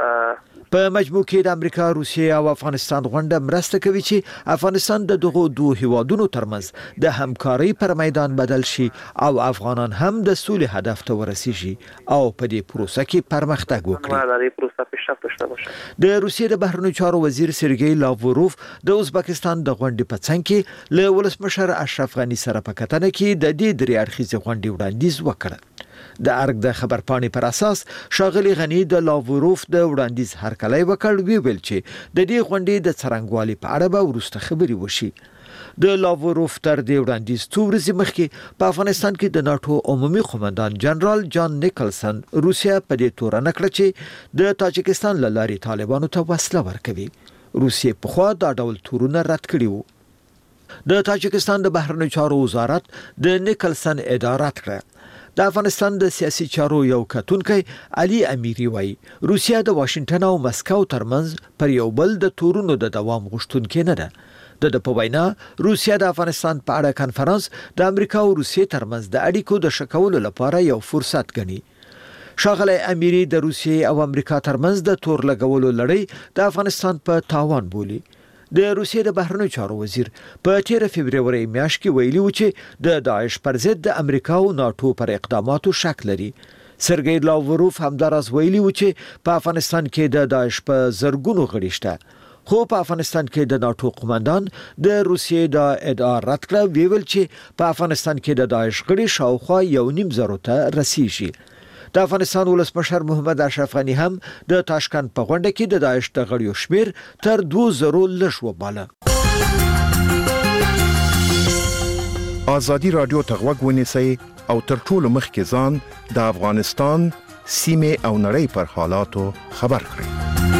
په مجموع کې د امریکا، روسیه او افغانستان غونډه مرسته کوي چې افغانستان د دغو دوه هیوادونو ترمنځ د همکارۍ پر میدان بدل شي او افغانان هم د سولې هدف ته ورسیږي او په دې پروسه کې پرمختګ وکړي. د روسیې د بهرنیو چارو وزیر سرګی لاوروف د ازبکستان د غونډې په څنګ کې له ولسمشر اشرف غني سره په کتنه کې د دې درې اړخیزې غونډې وړاندیز وکړ. د ارګ د خبرپاڼې پر اساس شاغلي غني د لاوروف د وړاندیز هرکلی وکړ، وی ویل چې د دې غونډې د څرنګوالي په اړه به وروسته خبرې وشي. د لاوروف تر دې وړاندیز څو ورځې مخکې په افغانستان کې د ناتو عمومي قومندان جنرال جان نیکلسن روسیا په دې تورنه کړه چې د تاجکستان له لارې طالبانو ته وسله ورکوي. روسیې پخوا دا ډول تورونه رد کړي وو. د تاجکستان د بهرنیو چارو وزارت د نیکلسن اداره رد کړه. د افغانستان د سیاسي چارو یو کتونکی علي امیری وایي روسیه د واشنگټن او مسکو ترمنځ پر یو بل د تورونو د دوام غوښتونکې نه ده. د د په وینا روسیه د افغانستان په اړه کانفرنس د امریکا او روسیې ترمنځ د اړیکو د ښه کولو لپاره یو فرصت ګڼي. ښاغلی امیری د روسیې او امریکا ترمنځ د تور لګولو لړۍ د افغانستان په تاوان بولي. د روسیې د بهرنیو چارو وزیر په تیر فبرवरी میاشت کې ویلي و چې د داعش پر ضد د امریکا او ناتو پر اقداماتو شک لري. سرګی لاوروف همداراز ویلي و چې په افغانستان کې د داعش په زرګونو غړي شته. خو په افغانستان کې د ناتو قومندان د روسیې د ادعا رد کړه، ویل چې په افغانستان کې د داعش غړي شاوخوا یو نیم زرو ته رسیږي. د افغانستان ولسمشر محمد اشرف غنی هم د تاشکند په غونډه کې د داعش د غړیو شمیر تر دوه زرو لږ وباله. ازادي رادیو ته غوږ ونیسئ او تر ټولو مخکې ځان د افغانستان سیمې او نړۍ پر حالاتو خبر کړئ.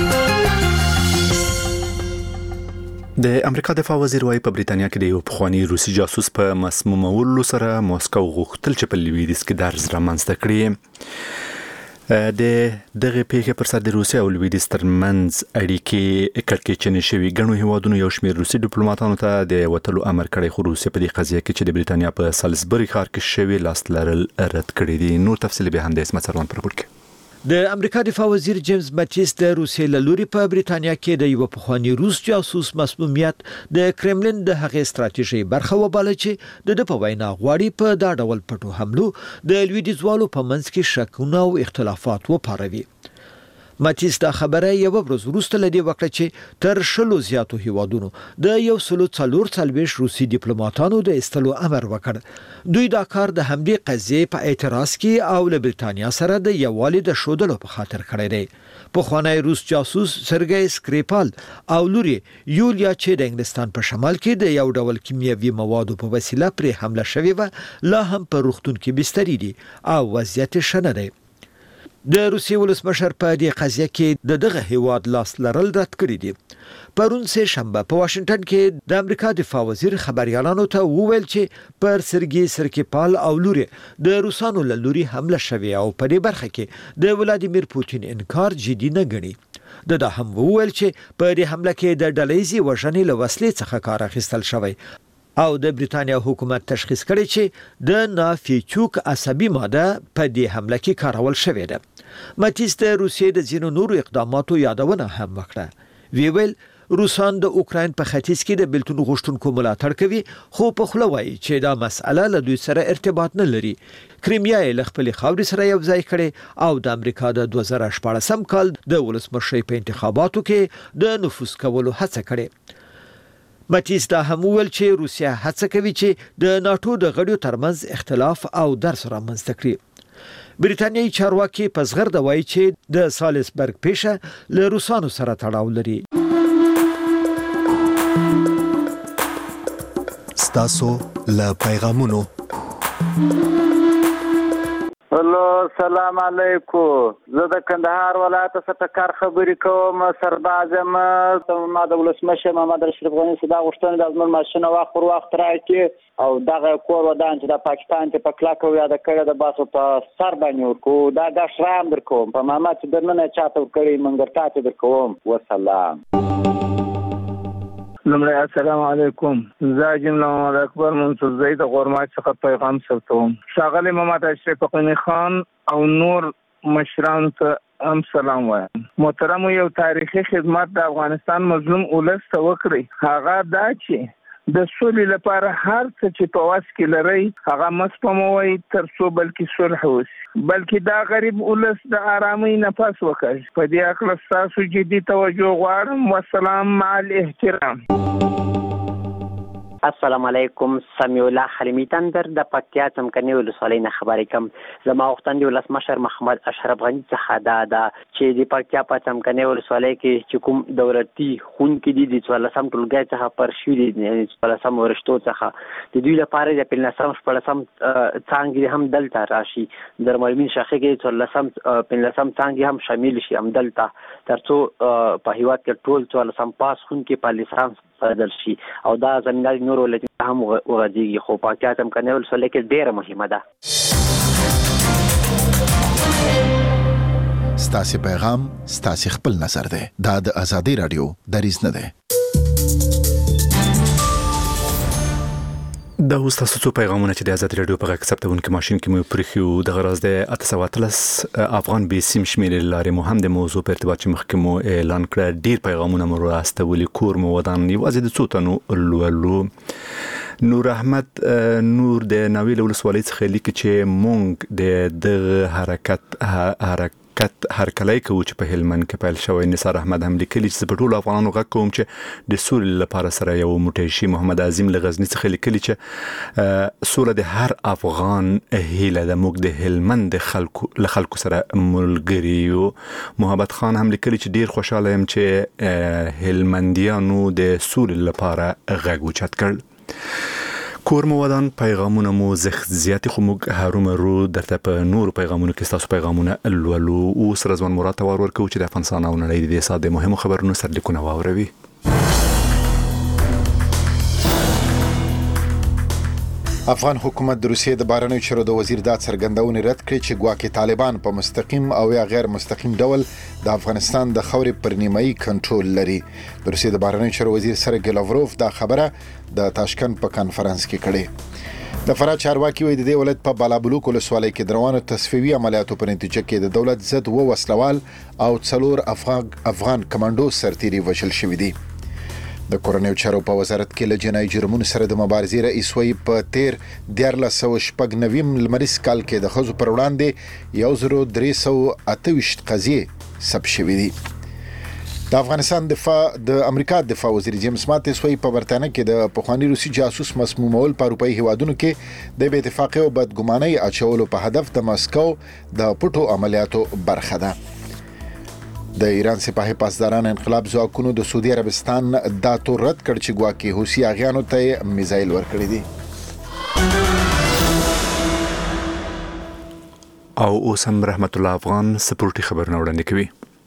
د امریکا دفاع وزیر وايي په بریتانیا کې د یو پخوانی روسي جاسوس په مسمومولو سره موسکو غوښتل چې په لویدیځ کې درز رامنځته کړي. د دغه پیښې پر سر د روسیې او لویدیځ ترمنځ اړیکې کړکېچنې شوي. ګڼو هیوادونو یو شمېر روسي ډیپلوماټانو ته د وتلو امر کړی، خو روسیه په دې قضیه کې چې د بریتانیا په سالزبري ښار کې شوی لاس لرل رد کړی دي. نور تفصیل به هم د اسمت سروان پر پورت کې. د امریکا دفاع وزیر جیمز ماتیس د روسیې له لوري په بریتانیا کې د یو پخوانی روس جاسوس مسمومیت د کرملین د هغې ستراتیژي برخه وباله چې د په وینا غواړي په دا ډول پټو حملو د لویدیځوالو په منځ کې شکونه او اختلافات وپاروي. ماتیس دا خبره یو ورځ وروسته لدی وکړه چې تر شلو زیاتو هیوادونو د یو سلو څلور څلويش روسي ډیپلوماټانو د استلو امر وکړ. دوی دا کار د همدې قضیې په اعتراض کې او له بریتانیا سره د یووالي د شودلو په خاطر کړی دی. پخوانی روس جاسوس سرګی سکریپال او لوري یولیا چې د انګلستان په شمال کې د یو ډول کیمیاوي موادو په وسیله پر حمله شوې و، لا هم په روغتون کې بستری دي او وضعیت شنه دی. د روسیې ولسمشر په دې قضیه کې د دغه هیواد لاس لرل رد کړی دي. پرون سه شنبه په واشنگټن کې د امریکا دفاع وزیر خبريالانو ته وویل چې پر سرګي سرکیپال او لوري د روسانو له لوري حمله شوې او په دې برخه کې د ولادیمیر پوتین انکار جدي نه ګڼي. د دا هم وویل چې په دې حمله کې د ډلېزي وژنې له وسلې څخه کار اخیستل شوی او د بریتانیا حکومت تشخیص کړی چې د نافیچوک عصبي ماده په دې حمله کې کارول شوې ده. ماتیس د روسیې د ځینو نورو اقداماتو یادونه هم وکړه. وی ویل روسان د اوکراین په ختیځ کې د بیلتون غوښتونکو ملاتړ کوي، خو په خوله وایي چې دا مسأله له دوی سره ارتباط نه لري. کریمیا یې له خپلې خاورې سره یو ځای کړي او د امریکا د دوه زره شپاړسم کال د ولسمشرۍ په انتخاباتو کې د نفوذ کولو هڅه کړې. ماتیس دا هم ویل چې روسیا هڅه کوي چې د ناتو د غړیو ترمنځ اختلاف او درز رامنځته کړي. بریتانیایی چارواکي په زغرده وایي چې د سالزبرګ پیښه له روسانو سره تړاو لري. ستاسو له پیغامونو. هلو سلام علیکم. زه د کندهار ولایت څخه کار خبرې کوم. سرباز یم. ما د ولسمشر محمد اشرف غنی صدا غوښتنه د ازمن ماشینه وخت پر وخت راکې او دغه کور ودان چې د پاکستان ته په کلاکو یاد کړی د باسو په سر باندې ورکو دا د شرام در کوم په محمد چې درنه چاته کړی منګرتا ته در کوم. وسلام. لمړی السلام علیکم. زه جمله محمد اکبر منصور زید غورمات څخه پیغام ثبتوم. ښاغلی محمد اشرف غنی خان او نور مشران ته هم سلام وایم. محترم یو تاریخي خدمت د افغانستان مظلوم ولس ته وکړي، هغه دا چې د سولې لپاره هر څه چې په واس کې لري هغه مسپموي تر څو بلکې صلح وشي، بلکې دا غریب ولس د آرامۍ نفس وکړي. په دې اړه تاسو جدي توجه غواړم. والسلام مع الاحترام. السلام علیکم. سمیع الله حلیمی تندر د پکتیا څمکني ولسوالۍ نه خبرې کوم. زما وختندې ولسمشر محمد اشرف غنی څخه دا ده چې د پکتیا په څمکني ولسوالۍ کې چې کوم دولتي ښوونکي دي د څوارلسم ټولګي څخه پر شوي دي څوارلسم ورشتو څخه د دوی لپاره د پنځلسم شپږلسم څانګې هم دلته راشي. د معلمین شاخې کې څوارلسم پنځلسم څانګې هم شامل شي هم دلته تر څو په هیواد کې ټول څوارلسم پاس ښوونکي په لیسانس بدل شي او دا زمینه نور ولایتونه هم وغځېږي. خو پکتیا څمکني ولسوالۍ کې ډېره مهمه ده. ستاسې پیغام ستاسې خپل نظر دی. دا د ازادي رادیو دریځ نه دی. دا اوس تاسو څو پیغامونه چې د آزاد رادیو په غږ ثبتونکو ماشين کې مو پرېښیو د غرض د اته سوه اتلس افغان به سیم شمیرې لارې مو هم د موضوع په ارتباط چې مخکې مو اعلان کړ. ډیر پیغامونه مو راستولي. کور مو ودان یوازې د څو تنو لولو. نور احمد نور د ناویل ولسوالۍ څخه لیکي چې مونږ د دغه حرکت حرکت هر کله کوي چې په هلمند کې پیل شوی. نثار احمد هم لیکلی چې په ټولو افغانانو غږ کوم چې د سولې لپاره سره یو موټی شي. محمد عظیم لغزنی څخه لیکلی چې سوله د هر افغان هیله ده. موږ د هلمند د خلکو له خلکو سره ملګری یو. محمد خان هم لیکلی چې ډیر خوشاله یم چې هلمندیانو د سولې لپاره غږ اوچت کړ. کور مو ودان پیغامونه مو زخ زیاتی خو موږ هرومرو درته په نور پیغامونو کې تاسو پیغامونه لولو. او سره ځوان مراد ته ور ورکو چې د افغانستان او نړۍ د ساده مهمو خبرونو سرلیکونه واوروي. افغان حکومت د روسیې د بهرنیو چارو د وزیر دا څرګندونه رد کړې چې ګواکې طالبان په مستقیم او یا غیر مستقیم ډول د افغانستان د خاورې پر نیمایي کنټرول لري. د روسیې د بهرنیو چارو وزیر سرګی لاوروف دا خبره د تاشکند په کانفرنس کې کړې. د فراه چارواکي وایي د دې ولایت په بالابلوک ولسوالۍ کې د روانو تصفیوي عملیاتو په نتیجه کې د دولت ضد و وسلوال او څلور افغان کمانډو سرتیري وژل شوي دي. د کورنیو چارو په وزارت کې له جنایي جرمونو سره د مبارزې رئیس وایي په تیر دیارلس سوه شپږ نوي لمریز کال کې د ښځو پر وړاندې یو زر درې سوه اته ویشت قضیې ثبت شوي دي. د افغانستان دفاع د امریکا دفاع وزیر جیمز ماتیس وایي په برتانیه کې د پخوانی روسي جاسوس مسمومول په اروپایي هیوادونو کې د بې اتفاقۍ او بدګمانۍ اچولو په هدف د مسکو د پټو عملیاتو برخه ده. د ایران سپاهي پاسداران انقلاب ځواکونو د سعودي عربستان دا تور رد کړ چې ګواکې حوثي اغیانو ته میزایل ورکړي دي. او اوس هم رحمت الله افغان سپورټي خبرونه وړاندې کوي.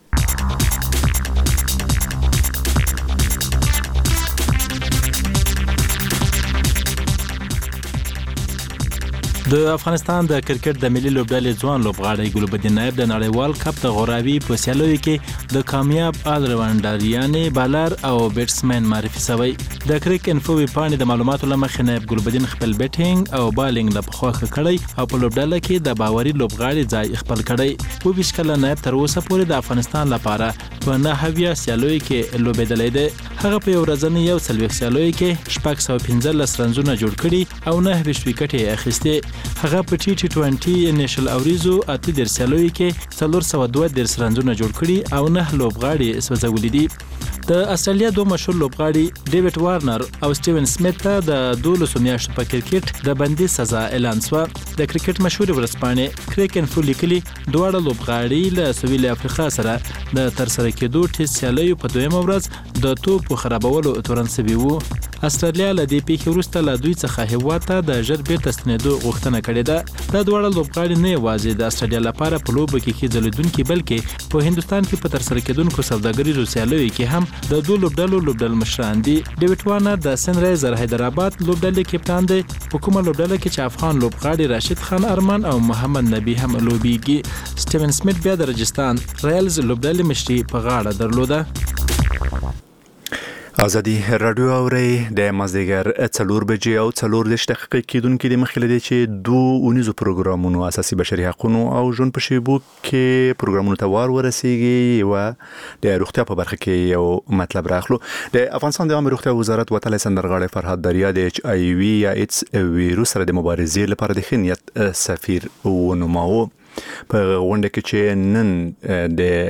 د افغانستان د کرکټ د ملي لوبډلې ځوان لوبغاړی ګل الدین نایب د نړیوال کپ د غوراوي په سیالیو کې د کامیاب آلراونډر یعنی بالر او بیټسمن معرفي شوی. د کرک انفو پاڼې د معلوماتو لمخې نایب ګل الدین خپل بیټینګ او بالینګ د پخوخه کړی او په لوبډله کې د باوري لوبغاړي ځای خپل کړی. په ویشکله نایب تر اوسه پورې د افغانستان لپاره په نهویا سیالیو کې لوبېدلی دی. هغه په یو ورځنی یو څلوېښت سیالیو کې شپږ سوه پنځلس رنزونه جوړ کړي او نهه ویشت ویکټې اخیستې. هغه په ټي ټي ټوینټي نېشنل اوریزو اته دېرش سیالیو کې څلور سوه دوه دېرش رنزونه جوړ کړي او نه لوبغاړي سوځولي دي. د استرالیا دوه مشهور لوبغاړي ډیوډ وارنر او سټیون سمیت ته د دولسو میاشتو په کرکټ د بندي سزا اعلان شوه. د کرکټ مشهور ورځپاڼې کرک انفو لیکلي دواړه لوبغاړي له سویل افریقا سره د ترسره کېدو ټیسټ سیالیو په دویمه ورځ د توپ خرابولو تورن شوي وو. استرالیا له دې پیښې وروسته له دوی څخه هیواد ته د ژر بیرته ستنېدو غوښتنه کړې ده. دا دواړه لوبغاړي نه یوازې د استرالیا لپاره په لوبو کې ښه ځلیدونکي بلکې په هندوستان کې په ترسره کېدونکو سوداګریزو سیالیو کې هم د دوه لوبډلو لوبډل مشران دي. ډیوډ وارنر د سن رایزر حیدرآباد لوبډلې کپتان دی. په کومه لوبډله کې چې افغان لوبغاړي راشد خان ارمان او محمد نبی هم لوبېږي. سټیون سمیت بیا د راجستان رایلز لوبډلې مشري په غاړه درلوده. ازادي رادیو اوري د مازدیګر څلور بجې او څلور دېرش دقیقې کېدونکې د مخکې لدی چې دوه اونیزو پروګرامونو اساسي بشري حقوقو او ژوند په شیبو کې پروګرامونو ته وار ورسیږي او د روغتیا په برخه کې یو مطلب راخلو. د افغانستان د عامه روغتیا وزارت وتلی سندرغاړی فرهاد دریا د ایچ آی وی یا ایډز ویروس سره د مبارزې لپاره د ښه نیت سفیر ونوماوه. په غونډه کې چې نن د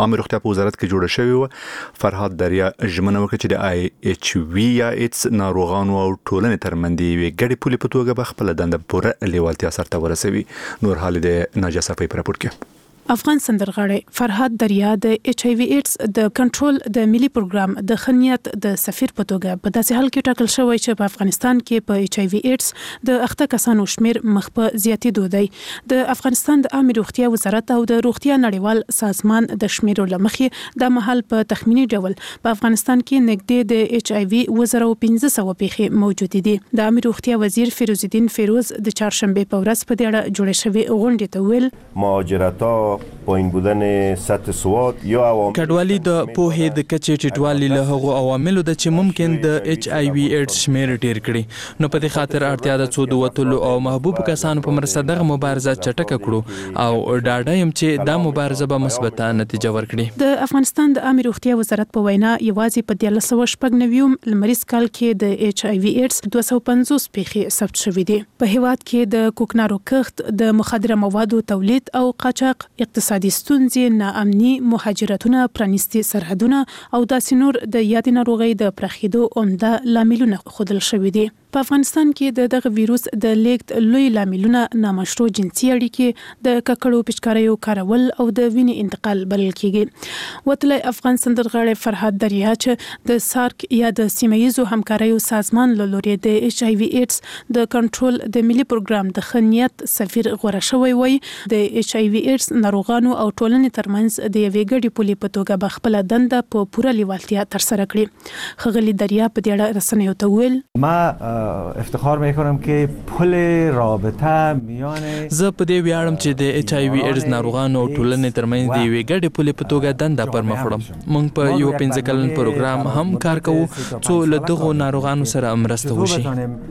عامه روغتیا په وزارت کې جوړه شوې و. فرهاد دریا ژمنه وکړه چې د آی ایچ وی یا ایډز ناروغانو او ټولنې ترمنځ یوې ګډې پولې په توګه به خپل دنده پوره لیوالتیا سرته ورسوي. نور حال د ناجیه صفی په راپور کې. افغان سندرغاړی فرهاد دریا د ایچ آی وی ایډز د کنټرول د ملي پروګرام د خنیت د سفیر په توګه په داسې حال کې ټاکل شوی چې په افغانستان کې په ایچ آی وی ایډز د اخته کسانو شمیر مخ په زیاتېدو دی. د افغانستان د عامه روغتیا وزارت او د روغتیا نړیوال سازمان د شمیرو لمخې د محل په تخمینی ډول په افغانستان کې نږدې د ایچ آی وی وزر او پنځه سوه پیښې موجود دي. د عامه روغتیا وزیر فیروز الدین فیروز د چهارشنبه په ورځ په دې اړه جوړې شوې غونډې ته ویل مهاجرت‌ها پایین بودن سطح سواد یا عوامل کډوالي د پوهې د کچې ټیټوالي له هغو عواملو د چې ممکن د ایچ آی وی ایډز شمیر ډیر کړي. نو په دې خاطر اړتیا ده څو د وټلو او محبوب کسانو په مرسته دغه مبارزه چټکه کړو او ډاډه یم چې دا مبارزه به مثبته نتیجه ورکړي. د افغانستان د عامه روغتیا وزارت په وینا یوازې په دیارلس سوه شپږ نوي لمریز کال کې د ایچ آی وی ایډز دوه سوه پنځوس پیښې ثبت شوې دي. په هیواد کې د کوکنارو کښت، د مخدره موادو تولید او قاچاق، اقتصادي ستونزې، ناامني، مهاجرتونه، پرانیستي سرحدونه او داسې نور د یادې ناروغۍ د پراخېدو عمده لاملونه ښودل شوي دي. په افغانستان کې د دغه ویروس د لیږد لوی لاملونه نامشروع جنسي اړیکې، د ککړو پچکاریو کارول او د وینې انتقال بلل کېږي. وتلی افغان سندرغاړی فرهاد دریا چې د سارک یا د سیمه ییزو همکاریو سازمان له لورې د ایچ آی وی ایډز د کنټرول د ملي پروګرام د خنیت سفیر غوره شوی وي. د ایچ آی وی ایډز ناروغانو او ټولنې ترمنځ د یوې ګډې پولې په توګه به خپله دنده په پوره لیوالتیا ترسره کړي. ښاغلي دریا په دې اړه رسنیو ته وویل ما افتخار میکنم که پل رابطه میان زه په دې ویاړم چې د ایچ آی وی ایډز ناروغانو او ټولنې ترمنځ د یوې ګډې پولې په توګه دنده پر مخ وړم. موږ په یو پنځه کلن پروګرام هم کار کوو څو له دغو ناروغانو سره مرسته وشي.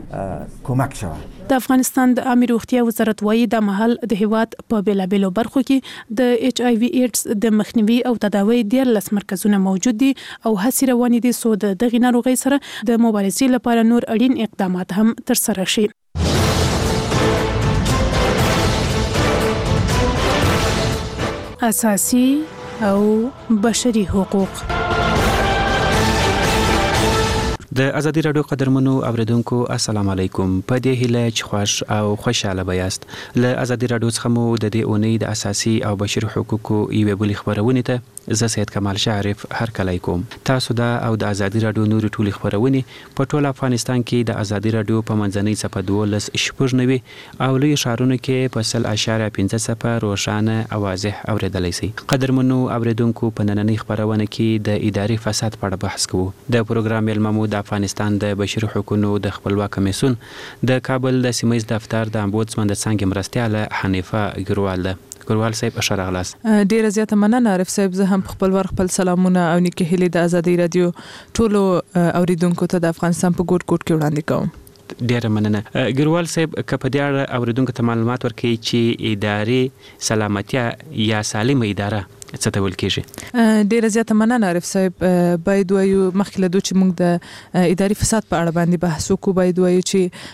د افغانستان د عامه روغتیا وزارت وايي د محل د هیواد په بیلابیلو برخو کې د ایچ آی وی ایډز د مخنیوي او تداوی دیارلس مرکزونه موجود دي او هڅې روانې دي څو د دغې ناروغۍ سره د مبارزې لپاره نور اړین اقدامات هم ترسره شي. اساسي او بشري حقوق. د ازادي رادیو قدرمنو اوریدونکو السلام علیکم. په دې هیله چې خوښ او خوشاله به یاست. له ازادي رادیو څخه مو د دې اونۍ د اساسي او بشري حقوقو یوې بلې خپرونې ته زه سید کمال شعرف هرکلی کوم. تاسو دا او د ازادي رادیو نورې ټولې خپرونې په ټول افغانستان کې د ازادي رادیو په منځنۍ څپه دولس شپږ نوي او لوی ښارونو کې په سل اشاریه پنځه څپه روښانه او واضح اوریدلی شئ. قدرمنو اوریدونکو په نننۍ خپرونه کې د اداري فساد په اړه بحث کوو. د پروګرام میلمه مو د افغانستان د بشري حقوقو د خپلواک کمیسیون د کابل د سیمه ییز دفتر د امبودسمن د څانګې مرستیاله حنیفه ګروال ده. ګروال صاحب ښه راغلاست. ډیره زیاته مننه عارف صاحب. زه هم خپل ور خپل سلامونه او نیکه هیلې د ازادي رادیو ټولو اوریدونکو ته د افغانستان په ګوټ ګوټ کې وړاندې کوم. ډیره مننه. ګروال صاحب که په دې اړه اوریدونکو ته معلومات ورکړي چې اداري سلامتیا یا سالمه اداره څه ته ویل کېږي؟ ډیره زیاته مننه عارف صاحب. باید وایو مخکې له دو چې موږ د اداري فساد په اړه باندې بحث وکړو، باید وایو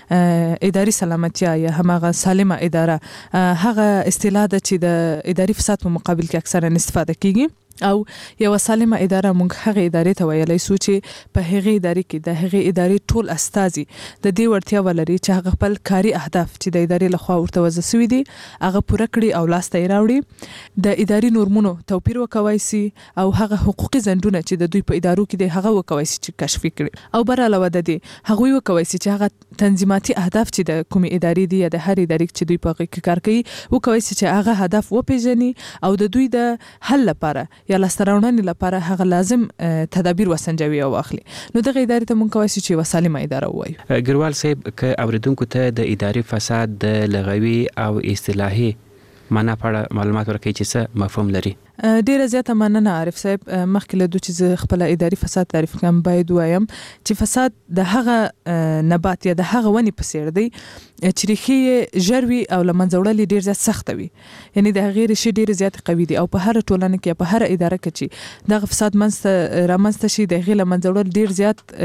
چې اداري سلامتیا یا هماغه سالمه اداره هغه اصطلاح ده چې د اداري فساد په مقابل کې اکثرا استفاده کیږي او یو سالمه اداره موږ هغه ادارې ته ویلای سو چې په هغه ادارې کې د هغه ادارې ټول استازي د دې ورتیا ولري چې هغه خپل کاري اهداف چې د ادارې لخوا ورته وضع شوي دي هغه پوره کړي او لاس ته یې راوړي. د اداري نورمونو توپیر وکوي سي او هغه حقوقي ځنډونه چې د دوی په ادارو کې دي هغه وکوي سي چې کشف کړي او بر علاوه د دې هغه وکوي سي چې هغه تنظیماتي اهداف چې د کومې ادارې دي یا د هر ادارې چې دوی په هغه کې کار کوي وکوي سي چې هغه هدف وپیژني او د دوی د حل لپاره یا لستراونن لپاره هغه لازم تدابیر وسنجوي او اخلي. نو دغه ادارې ته مونږ کوي چې وسالمه اداره وایو. ګروال صاحب که اوریدونکو ته د اداري فساد د لغوي او اصطلاحي معنا په اړه معلومات ورکړي چې څه مفهوم لري؟ ډیره زیاته مننه عارف صاحب. مخکې له دو چې خپل اداري فساد تعریف کوم باید وایم چې فساد د هغه نبات یا د هغه ونی په څیر دی چې ریښې ژروي او لمنځه وړل ډیر زیات سخت وي، یعنی د هغه ریښې ډیر زیات قوي دي او په هر ټولنه کې په هر اداره کې چې د فساد منځ رامنځته شي د هغه لمنځه وړل ډیر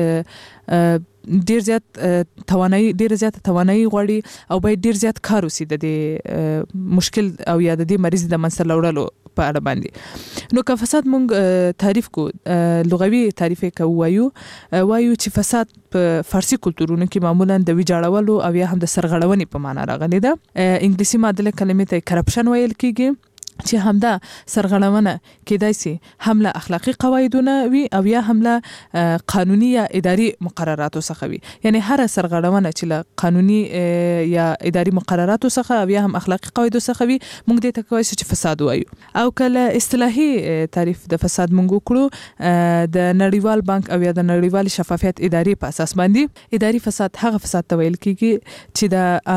زیات ډیر زیات توانایي ډیر زیات توانایي غواړي او باید ډیر زیات کار وسی د دې مشکل او یا د دې مریض د منځ لوړلو په اړه باندې. نو که فساد مونږ تعریف کو لغوي تعریف کوو وایو چې فساد په فارسی کلتورونو کې معمولا د ویجاړولو او یا هم د سرغړونې په معنا راغلی ده. انګلیسي معادله کلمې ته کرپشن ویل کیږي چې همدا سرغړونه کېدای شي هم له اخلاقی قواعدونه وي او یا هم له قانوني یا اداري مقرراتو څخه وي. یعنی هر سرغړونه چې له قانوني یا اداري مقرراتو څخه او یا هم اخلاقی قواعدو څخه وي موږ دې ته کوي چې فساد وایو. او کله اصطلاحي تعریف د فساد موږ کړو د نړیوال بانک او یا د نړیوال شفافیت اداري په اساس باندې اداري فساد هغه فساد ته ویل کیږي چې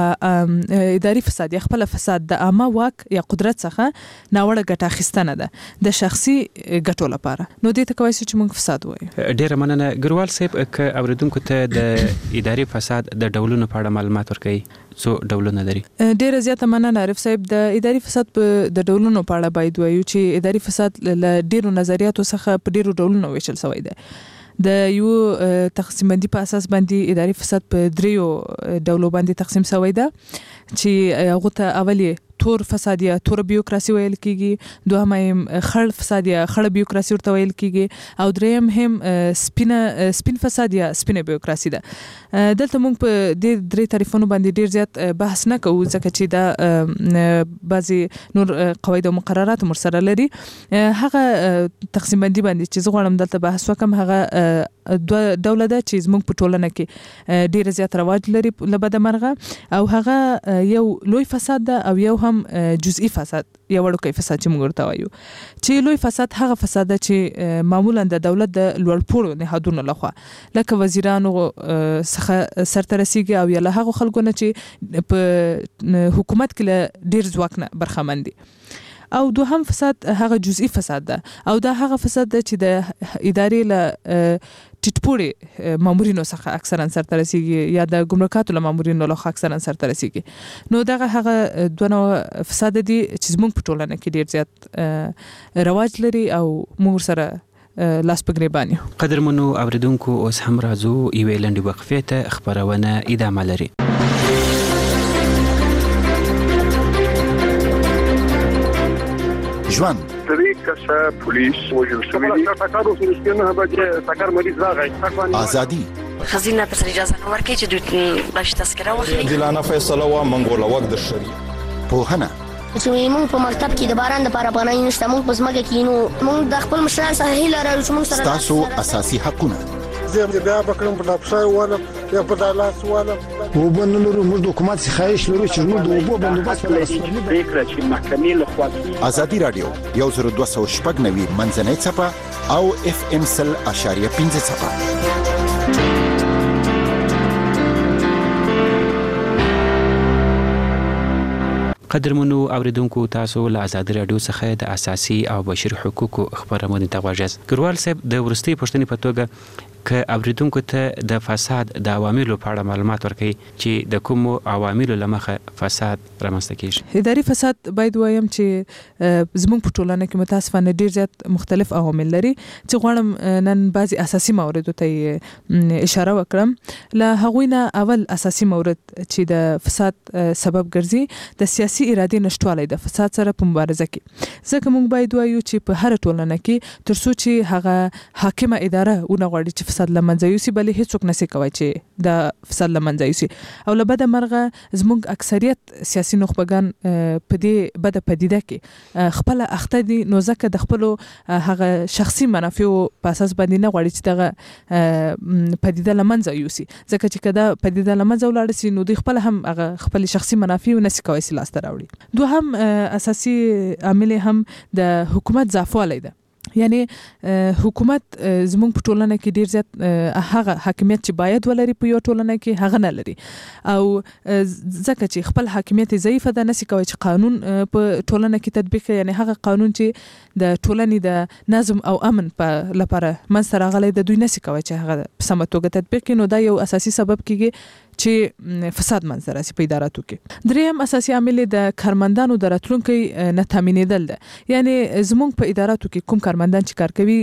د اداري فساد یا خپل فساد د عامه واک یا قدرت څخه ناوړه ګټه اخیستنه ده د شخصي ګټو لپاره. نو دې ته کوي چې موږ فساد وایو. ډیره مننه ګروال صاحب. ک اوریدونکو ته د اداري فساد د ډولونو په اړه معلومات ورکړئ. څو ډولونه لري؟ ډیره زیاته مننه عارف صاحب. د اداري فساد په د ډولونو په اړه باید وایو چې اداري فساد له ډیرو نظریاتو څخه په ډیرو ډولونو ویشل شوی دی. د یو تقسیم بندي په اساس باندې اداري فساد په دریو ډولو باندې تقسیم شوی دی چې هغه ته اولی تور فساد یا تور بیوکراسي ویل کیږي، دوهم هم خړ فساد یا خړ بیوکراسي ورته ویل کیږي، او دریم هم سپینه سپین فساد یا سپینه بیوکراسي ده. دلته موږ په دې درې تعریفونو باندې ډیر زیات بحث نه کوو ځکه چې دا بعضي نور قواعد او مقررات مر سره لري. هغه تقسیم بندي باندې چې زه غواړم دلته بحث وکم هغه دوه ډوله ده چې زموږ په ټولنه کې ډیر زیات رواج لري لبد مرغه، او هغه یو لوی فساد ده او یو هم جزئی فساد یا وړوکی فساد چې موږ ورته وایو. چې لوی فساد هغه فساد ده چې معمولا د دولت د لوړپوړو نهادونو لخوا لکه وزیرانو څخه سرته رسیږي او یا له هغو خلکو نه چې په حکومت کې له ډیر ځواک نه برخمن دي. او دوهم فساد هغه جزئی فساد ده، او دا هغه فساد ده چې د ادارې له ټیټپوړي مامورینو څخه اکثرا سرته رسیږي یا د ګمرکاتو له مامورینو لخوا اکثرا سرته رسیږي. نو دغه هغه دوه نوع فساد دي چې زموږ په ټولنه کې ډیر زیات رواج لري او موږ سره لاس په ګریبان یو. قدرمنو اوریدونکو اوس هم راځو یوې لنډې وقفې ته، خپرونه ادامه لري. ژوند درې کسه پولیس وژل شوي دي. ټاکر اوسه سپینه بجې ټاکر مریض راغی. ازادي خزینه پر اجازه نه ورکړي چې دوی باش تذکره واخلي. دلانه فیصله وا منګوله وخت د شری پوهنه چې موږ په مکتب کې د باران د لپاره پناه نشته، موږ په ځمکه کې نو موږ د خپل مشران سره هیله لرو چې موږ سره تاسو اساسي حقونه زه بیا بکرم په لپسای والا یا په دالاس والا وبنلو موږ حکومت څخه خواهش لرو چې موږ د وبو بندوبست وکړو چې محکمې له خوا. ازادي رادیو یو زر دوه سوه شپږ نوي منځنۍ څپه او اف ام سل اشاریه پنځه څپه. قدرمنو اوریدونکو، تاسو له ازادي رادیو څخه د اساسي او بشري حقوقو خبرونه ته غواړئ. ګروال صاحب، د ورستي پښتنې په توګه که اوریدونکو ته د فساد د عواملو په اړه معلومات ورکړي چې د کوم عواملو لمخه فساد رامنځته کیږي. اداري فساد باید وایم چې زموږ په ټولنه کې متاسفانه ډیر زیات مختلف عوامل لري چې غواړم نن بعضي اساسي موردو ته اشاره وکړم. له هغوی نه اول اساسي مورد چې د فساد سبب ګرځي د سیاسي ارادې نشټوالی د فساد سره په مبارزه کې. ځکه موږ باید وایو چې په هر ټولنه کې ترڅو چې هغه حاکمه اداره ونه غواړي چې فساد لمنځه یوسي، بلې هیڅوک نشي کوي چې د فساد لمنځه یوسي. او له بده مرغه زموږ اکثریت سیاسي نخبگان په دې بده پدیده کې خپل اخته دي، نو ځکه د خپل هغه شخصي منافع په اساس باندې نه غواړي چې دغه پدیده لمنځه یوسي، ځکه چې کدا پدیده لمنځه ولاړ سي نو دوی خپل هم هغه خپل شخصي منافع نشي کوي چې لاس ته راوړي. دوهم اساسي عامل هم د حکومت ضعفوالی ده. یعنی حکومت زموږ په ټولنه کې ډیر زیات هغه حاکمیت چې باید ولري په یو ټولنه کې هغه نه لري، او ځکه چې خپل حاکمیت ضعیفه ده نشي کوي چې قانون په ټولنه کې تطبیق، یعنی هغه قانون چې د ټولنې د نظم او امن په لپاره منځته راغلی د دوی نشي کوي چې هغه په سمه توګه تطبیق کړي. نو دا یو اساسي سبب کیږي چې فساد منځته راسي په اداراتو کې. دریم اساسي عامل د کارمندانو د راتلونکي نه تامینېدل ده. یعنی زموږ په اداراتو کې کوم کارمندان چې کار کوي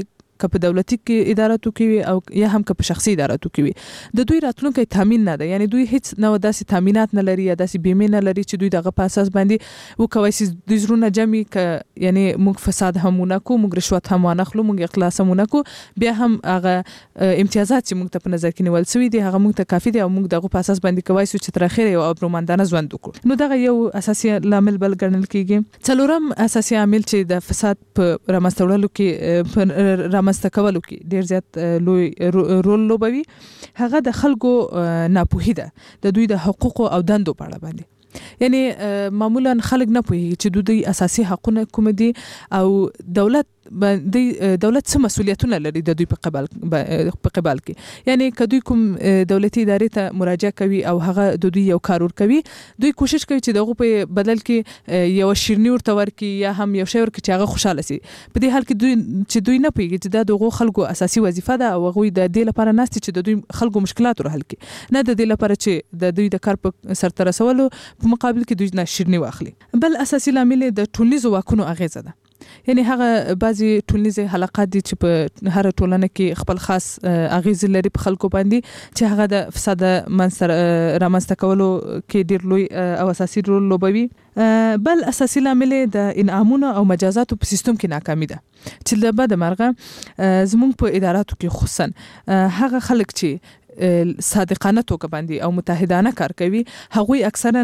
که په دولتي کې اداراتو کې او یا هم که په شخصي اداراتو کې وي د دوی راتلونکي تامین نه ده یعنی دوی هیڅ نو داسې تامینات نه لري یا داسې بیمه نه لري چې دوی دغه په اساس باندې وکوي چې د زرونه جمع ک یعنی موږ فساد همونه کو موږ رشوت هم ونخلو موږ اخلاص همونه کو بیا هم هغه امتیازات چې موږ ته په نظر کې نیول شوی دي هغه موږ ته کافي دي او موږ دغه په اساس باندې کوي چې تر اخره یو ابرومندانه ژوند وکړو نو دغه یو اساسي لامل بل ګڼل کیږي څلورم اساسي عامل چې د فساد په رامنځته کې رامنځته کولو کې ډیر زیات لوی رول لوبوي هغه د خلکو ناپوهي ده د دوی د حقوقو او دندو په اړه باندې یعنی معمولا خلک نه پوهیږي چې دوی اساسي حقوقونه کوم دي او دولت باندې دولت څه مسولیتونه لري د دوی په قبال په قبال کې یعنی کدوې کوم دولتي ادارې ته مراجعه کوي او هغه د دوی یو کار ور کوي دوی کوشش کوي چې دغه په بدل کې یو شیرنی ورته ورکي یا هم یو شی ورکي چې هغه خوشاله شي په دې حال کې دوی چې دوی نه پوهیږي چې دا دغه خلکو اساسي وظیفه ده او هغه د دې لپاره ناست چې د دوی خلکو مشکلات ور حل کړي نه د دې لپاره چې د دوی د کار په سرته رسولو په مقابل کې دوی نه شیرنی واخلي بل اساسي لامل د ټولنیزو واکونو اغیزه ده یعنی هغه بعضی ټولنیزه حلقات دي چې په هر ټولنه کې خپل خاص اغیز لري په خلکو باندې چې هغه د فساد منصر رامنځته کولو کې ډیر لوی او اساسي رول لوبوي بل اساسي لامل د انعامونو او مجازاتو په سیستم کې ناکامي ده چې د بعد مرغه زموږ په اداراتو کې خصوصا هغه خلک چې صادقانه توګه باندې او متحدانه کار کوي هغوی اکثرا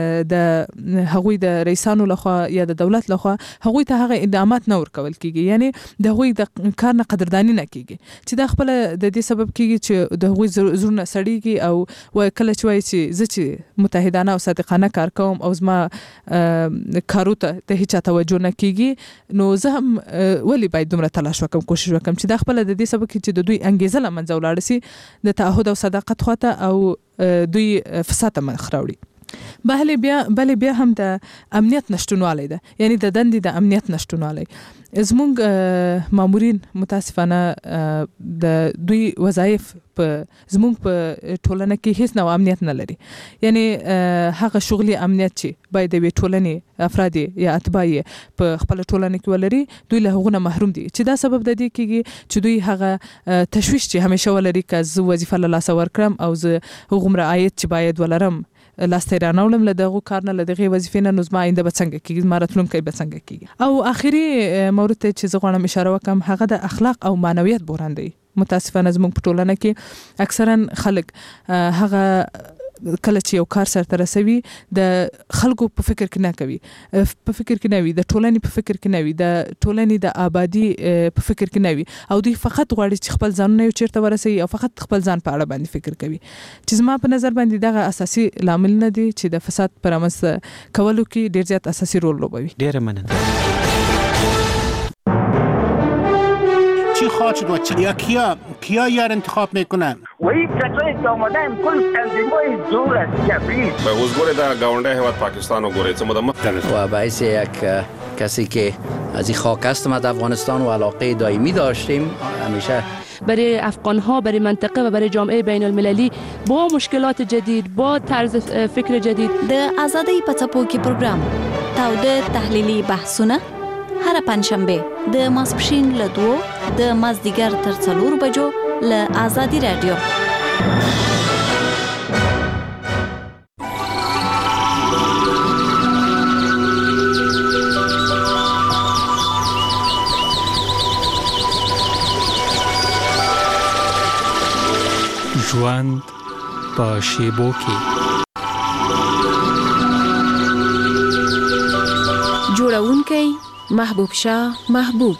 د هغوی د رئیسانو لخوا یا د دولت لخوا هغوی ته هغه انعامات نه ورکول کیږي یعنی د هغوی د کار نه قدردانی نه کیږي چې د خپل د دې سبب کیږي چې د هغوی زړونه سړیږي او و کله چې وایي چې زه چې متحدانه او صادقانه کار کوم او زما کارو ته د هیڅ توجه نه کیږي نو زه هم ولی باید دومره تلاش وکم کوشش وکم چې د خپل د دې سبب چې د دوی انګیزه لمنځه ولاړ شي د تعهد او صداقت خواته او دوی فساد مخ راوړي بهله بیا بل بیا هم د امنیت نشټونوالی ده یعنی د دندې د امنیت نشټونوالی زموږ مامورین متاسفانه د دوی وظایف په زموږ په ټولنه کې هیڅ نوع امنیت نه لري یعنی هغه شغلي امنیت چې باید د ټولنې افراد یا اتباع په خپل ټولنه کې ولري دوی له هغه محروم دي چې دا سبب د دې کېږي چې دوی هغه تشویش چې همیشه ولري که زه وظیفه له لاسه ورکړم او زه هغومره عاید چې باید ولرم لاسته رانولم له دغه کار نه له دغه وظیفې نه نو زما آینده به څنګه کېږي زما راتلونکی به څنګه کېږي او آخري مورد ته چې زه غواړم اشاره وکړم هغه د اخلاق او معنویت بحران دی متاسفانه زموږ په ټولنه کې اکثرا خلک هغه کله چې یو کار سره رسوي د خلکو په فکر کې نه کوي په فکر کې نه وي د ټولنې په فکر کې نه وي د ټولنې د آبادی په فکر کې نه وي او دوی فقط غواړي چې خپل ځانونه یو چیرته ورسوي او فقط خپل ځان په اړه باندې فکر کوي چې زما په نظر باندې دغه اساسي لامل نه دي چې د فساد پر رامنځته کولو کې ډیر زیات اساسي رول لوبوي ډیر مننه چی خواهد شد و چی... یا کیا کیا یار انتخاب میکنن و این کسایی که آمدن کل تنظیم‌های دور از کبیر به حضور در گاونده هیواد پاکستان و گوره چه مدام و باعث یک کسی که از این خاک هستم از افغانستان و علاقه دائمی داشتیم همیشه برای افغان‌ها برای منطقه و برای جامعه بین المللی با مشکلات جدید با طرز فکر جدید د آزادۍ په څپو کې پروګرام تاوده تحلیلي بحثونه هر پنځشنبه د ماسپښین له دوو د مازدیګر تر څلور بجو له آزادي رادیو ژوند په شیبو کې جوړونکی محبوب شاه محبوب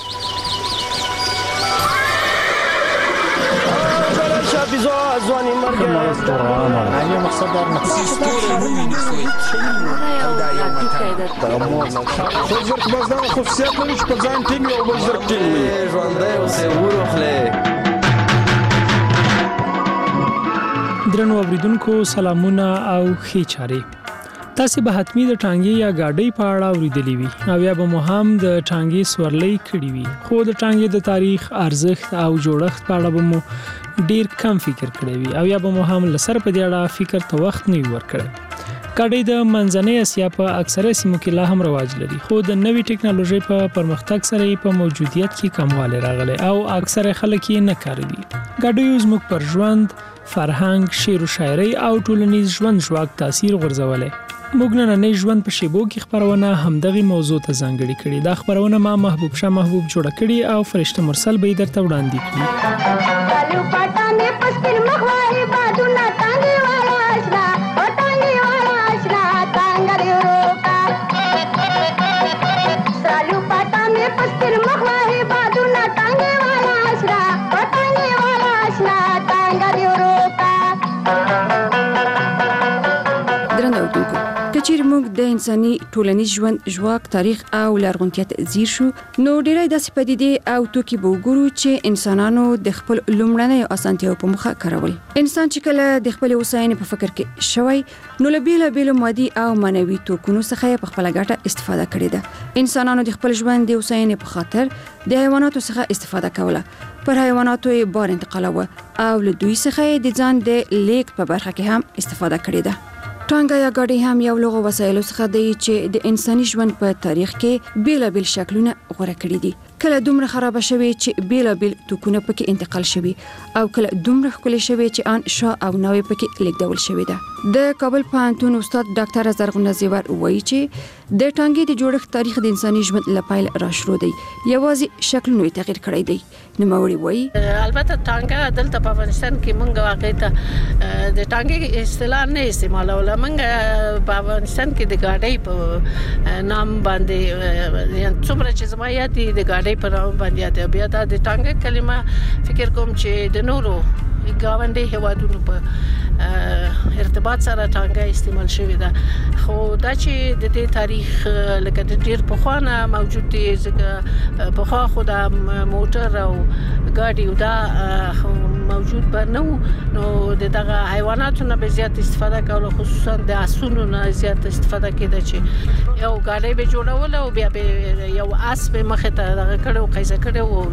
درنو اوریدونکو سلامونه او ښې چارې تاسو به حتمی د ټانګي یا گاډي په اړه اوریدلی وي او یا به مو هم د ټانګي سورلۍ کړی وي خو د ټانګي د تاریخ ارزښت او جوړښت په اړه به مو ډیر کم فکر کړی وي او یا به مو هم لسر په دې اړه فکر ته وخت نه ورکړي ګاډي د منځنۍ اسیا په اکثره سیمو کې لا هم رواج لري، خو د نوې ټکنالوژي په پرمختګ سره په موجودیت کې کموالی راغلی او اکثره خلک یې نه کاروي. ګاډي زموږ پر ژوند، فرهنګ، شعر او شاعري او ټولنیز ژوند ژواک تاثیر غورځولی. موږ نننی ژوند په شیبو کې خبرونه همدغه موضوع ته ځانګړې کړې. دا خبرونه ما محبوب شاه محبوب جوړه کړې او فرشته مرسل به درته وړاندې کړي. چیرې موږ د انساني ټولنیز ژوند ژواک، تاریخ او لرغونتیا ته ځیر شو، نو ډېرې داسې پدیدې او توکي به وګورو چې انسانانو د خپل لومړنۍ اسانتیاو په موخه کارول. انسان چې کله د خپل هوساینې په فکر کې شوی، نو له بیلابیلو مادي او معنوي توکونو څخه په خپله ګټه استفاده کړې ده. انسانانو د خپل ژوند د هوساینې په خاطر د حیواناتو څخه استفاده کوله، پر حیواناتو یې بار انتقالوه او له دوی څخه د ځان د لیږد په برخه کې هم استفاده کړې ده. ټانګه یا ګاډي هم یو لغو وسایلو څخه دی چې د انساني ژوند په تاریخ کې بیلابیل شکلونه غوره کړي دي. کله دومره خراب شوي چې بیلابیل توکونه پکې انتقال شوي او کله دومره ښکلي شوي چې ان شا او نوې پکې لیږدول شوي ده. د کابل پوهنتون استاد ډاکټر زرغونه زیور وایي چې د ټانګې د جوړښت تاریخ د انساني ژوند له پیل را شروع دی، یوازې شکلونه یې تغیر کړی دی. نوموړي وایي البته ټانګه دلته په افغانستان کې موږ واقعي ته د ټانګې اصطلاح نه استعمالوله. موږ په افغانستان کې د ګاډۍ په نام باندې یعنې څومره چې زما یاد دي د ګاډۍ په نام باندې یاد. بیا دا د ټانګې کلمه فکر کوم چې د نورو ګاونډي هیوادونو په ارتباط سره ټانګه استعمال شوې ده، خو دا چې د دې تاریخ لکه د ډیر پخوانه موجود دي، ځکه پخوا خو د موټر او ګاډي دا موجود به نه و، نو دغه حیواناتو نه به زیات استفاده کوله، خصوصا د اسونو نه زیات استفاده کېده چې یو ګاډي به جوړول او بیا به یو اس به مخې ته دغه کړو قیزه کړو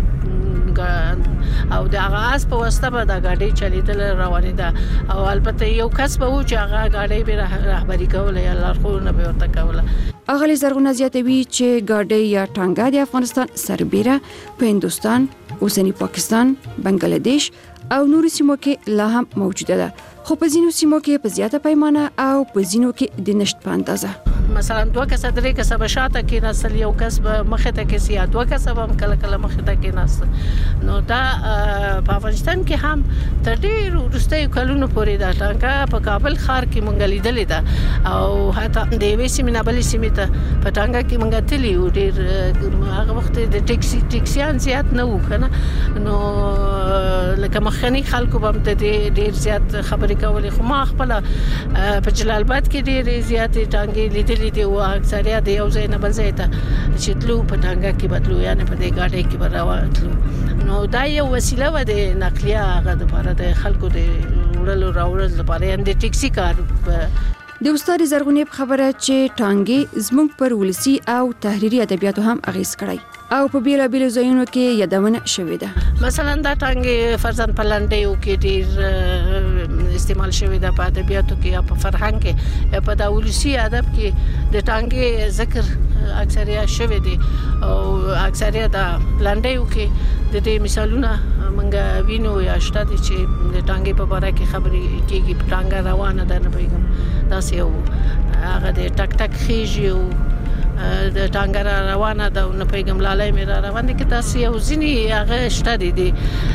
او د هغه اس په واسطه به دا ګاډي چلیدل روانې ده او البته یو کس به و چې هغه ګاډي به رهبري کوله یا لارښوونه به ورته کوله. اغلی زرغونه زیاتوي چې ګاډي یا ټانګه د افغانستان سربیره په هندوستان، اوسنی پاکستان، بنگلاديش او نورو سیمو کې لا هم موجوده ده، خو په ځینو سیمو کې په زیاته پیمانه او په ځینو کې د نشټ په اندازه. مثلا دوه کسه درې کسه به شاته کې نسل، یو کس به مخې ته کې سي، دوه کسه به کله کله مخې ته کې نسل. نو دا په افغانستان کې هم تر ډېر وروستیو کلونو پورې دا ټانګه په کابل ښار کې مونږ لیدلې ده او حتی د یوې سیمې نه بلې سیمې ته په ټانګه کې مونږ تللي وو. ډېر هغه وخت د ټیکسي ټیکسیان زیات نه وو که نه، نو لکه مخکني خلکو به هم د دې ډېر زیات خبرې کولې، خو ما خپله په جلال آباد کې ډېرې زیاتې ټانګې لیدلې دي او اکثریت د یو ځای نه بل ځای ته چې تلو په ټانګه کې به تلو، یعنې په دې ګاډۍ کې به روان تلو. نو دا یو وسیله وه د نقلیه هغه دپاره د خلکو د وړلو راوړلو لپاره، یعنې د ټیکسي کار. د استاد زرغونې په خبره چې ټانګې زموږ پر ولسي او تحریري ادبیاتو هم اغیز کړی او په بیلابیلو ځایونو کې یادونه شوې ده. مثلا دا ټانګې فرضاً په لنډیو کې ډېر استعمال شوې ده، په ادبیاتو کې یا په فرهنګ کې یا په دا ولسي ادب کې د ټانګې ذکر اکثریت شوې دي او اکثریت دا لنډیو کې د دې مثالونه موږ وینو یا شته دي چې د ټانګې په باره کې خبرې کېږي. په ټانګه روانه ده، نه پوهېږم داسې یو هغه د ټک ټک خېژي او د ټانګه را روانه ده او نه پوهېږم لالی مې را روان دي، که داسې یو ځینې هغه شته دي د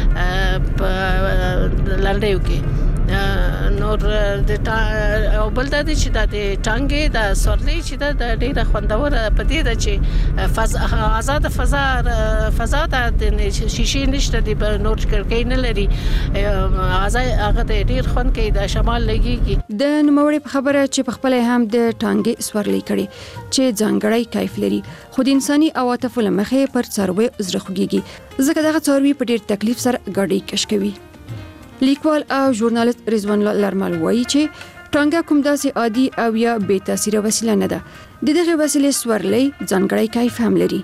په لنډیو کې. نور د او بل دا دی چې دا د ټانګې د سورلۍ چې دا د ډېره خوندوره په دې ده چې فضا آزاد فضا فضا ته د شیشې نشته دي، په نور کړکۍ نه لري، هغه د ډېر خوند کوي، د شمال لګېږي. د نوموړي په خبره چې په خپله هم د ټانګې سورلۍ کړي چې ځانګړی کیف لري، خو د انساني عواطفو له مخې پر څارویو زړه خوږېږي، ځکه دغه څاروي په ډېر تکلیف سره ګاډۍ کش کوي. لیکوال او ژورنالیست رضوان الله لرمل وایي چې ټانګه کوم داسې عادي او یا بې تاثیره وسیله نه ده، د دغه وسیلې سورلۍ ځانګړی کیف هم لري.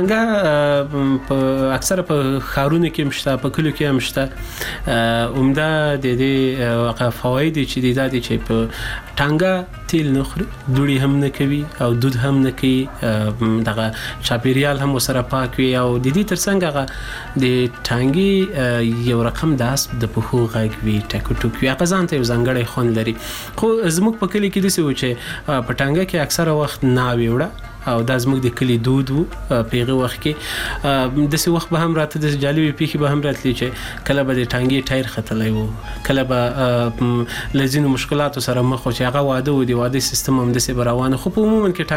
ټانګه په اکثره په خارونو کې مشته، په کلو کې هم مشته. عمده د دې فواید چې د دې چې په ټانګه تیل نه خوري، دوړي هم نه کوي او دود هم نه کوي، دغه چاپیریال هم سره پاک وي او د دې ترڅنګ هغه د ټانګي یو رقم د اسب د پخو غږ وي، ټکو ټکو هغه ځان ته یو ځانګړی خوند لري. خو زموږ په کلی کې داسې و چې په ټانګه کې اکثره وخت ناوې وړه او دا زموږ د کلی دود وو. په هغه وخت کې داسې وخت به هم راته د جالبې پیښې به هم راتلې چې کله به د ټانګي ټایر ختلی وو، کله به له ځینو مشکلاتو سره مخ و چې هغه واده و، د واده سیستم هم داسې به روان. خو په عموما کې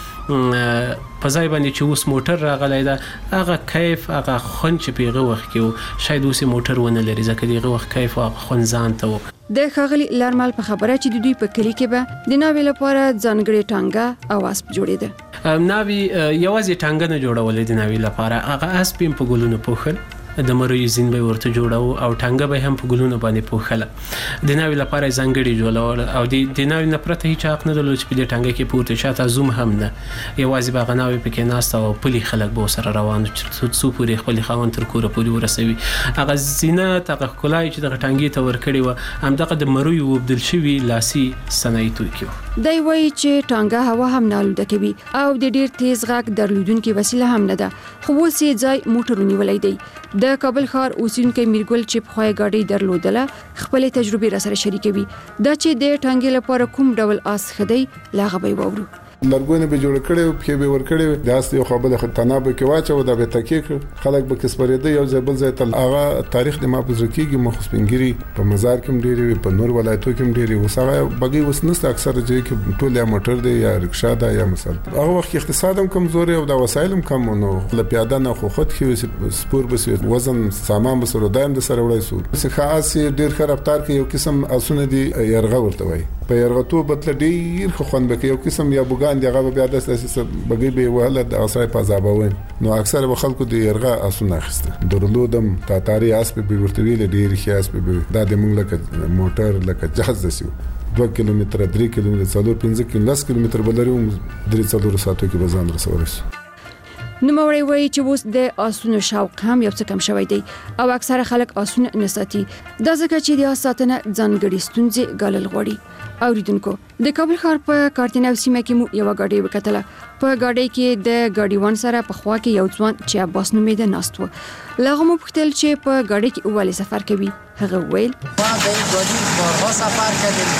ټانګه په ځای باندې چې اوس موټر راغلی ده، هغه کیف هغه خوند چې په هغه وخت کې و شاید اوس موټر ونه لري، ځکه د هغه وخت کیف او خوند ځان ته و. د ښاغلي لارمل په خبره چې د دوی په کلی کې به د ناوې لپاره ځانګړې ټانګه او اسب جوړېده. ناوې یوازې ټانګه نه جوړولې، د ناوې لپاره هغه اسب په ګلونو پوښل، د مروي زین به ورته جوړاو او ټانګه به هم په ګلونو باندې پوښله. د ناوې لپاره ځانګړي جوړول او د ناوې نه پرته هیڅ حق نه درلود چې په دې ټانګه کې پورته شاته زوم هم نه، یوازې به هغه ناوې پکې ناست او پلي خلک به سره روان چې څو پورې خپل خاوند تر کوره پورې ورسوي. هغه زینت هغه ښکلا چې دغه ټانګې ته ورکړې وه همدغه د مروي وبدل شوي لاسي صنایع توکي وو. دی وایي چې ټانګه هوا هم نه آلوده کوي او د ډیر تیز غږ درلودونکې وسیله هم نه ده. خو اوس یې ځای موټر ونیولی دی. د کابل ښار اوسیدونکی میرګل چې پخوایي ګاډۍ درلودله خپلې تجربې راسره شریکوي. دا چې د ټانګې لپاره کوم ډول آس ښه دی له هغه به یې واورو. لرګونه به جوړ کړي او پکې به ور کړي، د اس یو خپل خطانه به کې واچو، دا به تکي کړ، خلک به کسبرېده یو ځای بل ځای ته. هغه تاریخ د ما په ځکیږي مخ سپنګری په مزار کې ډېری، په نور ولایتو کې ډېری، وسغه بګي وسنست اکثر ځای کې ټول یا موټر دی یا رکشا ده یا مثلا. هغه وخت اقتصاد هم کمزوري او د وسایل هم کم نو، ل پیاده نه خو خود کې سپور بس وزن سامان بس ودایم د سره وړای سو. څه خاص ډېر خرابتار کې یو قسم اسونه دي يرغه ورته وای، په يرغتو بدل ډېر خو خوند به یو قسم یا بوګان دی هغه بیا د اساس بګي به وهله د اسای په زابوین. نو اکثر به خلکو د يرغه اسونه اخسته، درلودم تاتاری اسب به ورته ویل ډېر خي اسب به د موږ لکه موټر لکه جهاز دسیو دوه کیلومتره درې کیلومتره څلور پنځه کیلومتره کیلومتر بلریوم درې څلور ساعتو کې بزان رسول شي. نوموړی وایي چې اوس د آسونو شوق هم یو څه کم شوی دی او اکثره خلک آسونه نه ساتي، دا ځکه چې د آس ساتنه ځانګړې ستونزې ګالل غواړي. اوریدونکو، د کابل ښار په کارتناو سیمه کې مو یو غاډي وکتله. په غاډي کې د غاډیوان سره په خوا کې یو ځوان چې عباس نومېده ناست و. لغه مو پوښتل چې په غاډي کې ولې سفر کوي. هغه ویل ما د غاډي بارها سفر کړم،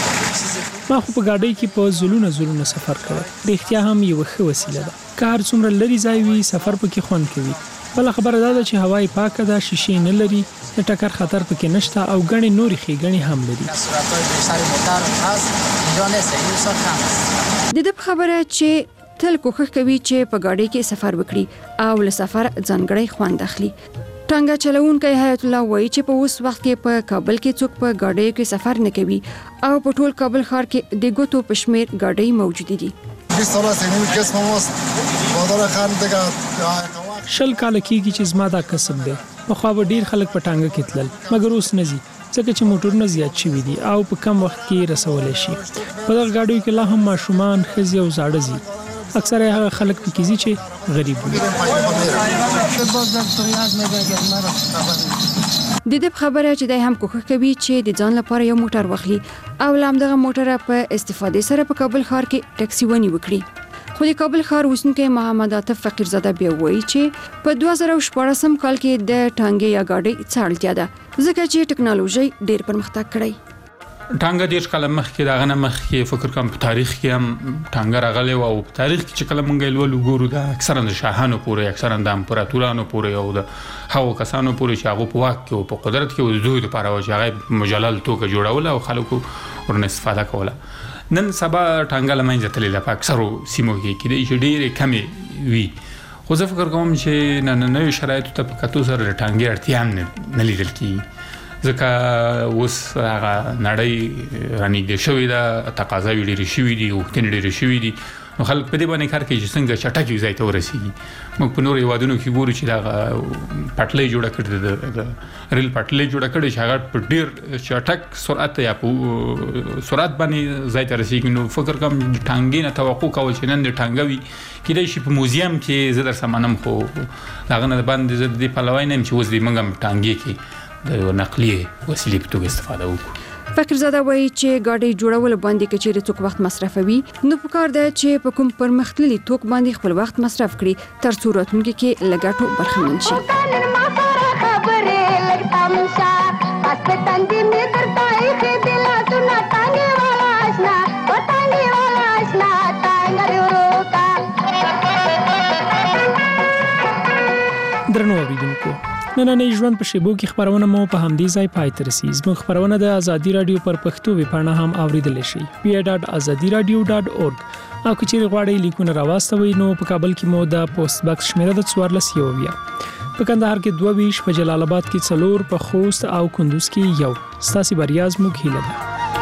ما خو په غاډي کې په زلونه زلونه سفر کړم. د اختیار هم یو ښه وسیله ده، کار څومره لري ځای وي سفر پکې خوند کوي. بل خبره ده چې هوای پاکه ده، شیشې نه لري، د ټکر خطر پکې نشته او غني نوري خېګنی هم لري. د دې خبره چې تل کوښښ کوي چې په ګاډي کې سفر وکړي او له سفر ځانګړی خوند اخلي. ټانګه چلوونکی حیات الله وایي چې په اوس وخت کې په کابل کې څوک په ګاډي کې سفر نه کوي او په ټول کابل ښار کې د ګوتو پښمیر ګاډي موجود دي. شل کال کېږي چې زما دا کسب دی. په خو به ډیر خلک په ټانګه کې تلل، مګر اوس نه ځي ځکه چې موټرونه زیات شوي دي او په کم وخت کې رسولای شي. په دغه ګاډیو کې لا هم ماشومان، ښځې او زاړه ځي. اکثره هغه خلک پکې ځي چې غریب وي. د دې خبره چې دای هم کوښښ کوي چې د ځان لپاره یو موټر واخلي او لامدغه موټر په استفاده سره په کابل ښار کې ټاکسي ونی وکړي. خو د کابل ښار اوسنکی محمد عاطف فقیرزاده بیا وایي چې په دوه زره شپاړسم کال کې د ټانګې یا ګاډۍ څه اړتیا ده، ځکه چې ټکنالوژي ډېر پرمختګ کړی. ټانګه ډېر کله مخکې دا غنه مخکې فکر کوم په تاریخ کې هم ټانګه راغلی او په تاریخ کې چې کله مونږ ولولو ګورو دا اکثرا د شاهانو پورې، اکثرا د امپراتورانو پورې او د هغو کسانو پورې چې هغه په واک کې او په قدرت کې او زوی لپاره و چې هغه مجلل توګه جوړول او خلکو ورنه استفاده کوله. نن سبا ټانګه لمنځه تللی ده په اکثرو سیمو کې کېدای شي ډېرې کمې وي. خو زه فکر کوم چې نننیو شرایطو ته په کتو سره د ټانګې اړتیا هم نه لیدل کېږي، ځکه اوس هغه نړۍ رانږدې شوې ده، تقاضاوې ډېرې شوي دي، غوښتنې ډېرې شوي دي نو خلک په دې باندې کار کوي چې څنګه چټک یو ځای ته ورسیږي. موږ په نورو هیوادونو کې ګورو چې دا پټلۍ جوړه کړې ده، ریل پټلۍ جوړه کړې چې هغه په ډېر چټک سرعت یا په سرعت باندې ځای ته رسیږي. نو فکر کوم ټانګې نه توقع کول چې نن د ټانګوي کېدای شي په موزیم کې زه در سمانم، خو هغه نه باندې زه د پلوای نه چې اوس دې موږ هم ټانګې کې د نقلیه وسیلې په توګه استفاده وکړو. فقیرزاده وایي چې ګاډي جوړول باندې کچېرې څوک وخت مصرفوي، نو پکار ده چې په کوم پرمختللي توک باندې خپل وخت مصرف کړي تر څو راتلونکي کې لګټو برخمن شي. درنو اوریدونکو، نننۍ ژوند په شیبو کې خبرونه مو په همدې ځای پای ته رسي. زموږ خبرونه د ازادي رادیو پر پښتو ویبپاڼه هم اوریدلی شئ پی ای ډاټ ازادي رادیو ډاټ اورګ. او که چیرې غواړئ لیکونه راواستوئ نو په کابل کې مو د پوسټ باکس شمیره د څوارلس یوویه، په کندهار کې دوه ویشت، په جلال آباد کې څلور، په خوست او کندوز کې یو. ستاسې بریا زموږ هیله ده.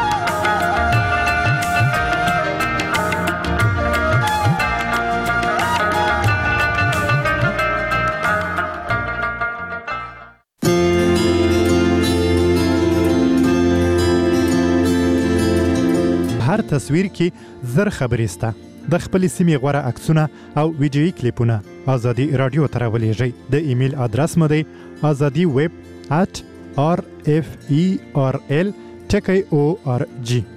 هر تصویر کې زر خبرې سته. د خپلې سیمې غوره عکسونه او ویډیويي کلیپونه ازادي رادیو ته راولېږئ. د ایمیل ادرس مو دی azadi web at r f e r l ټکی او ار جی.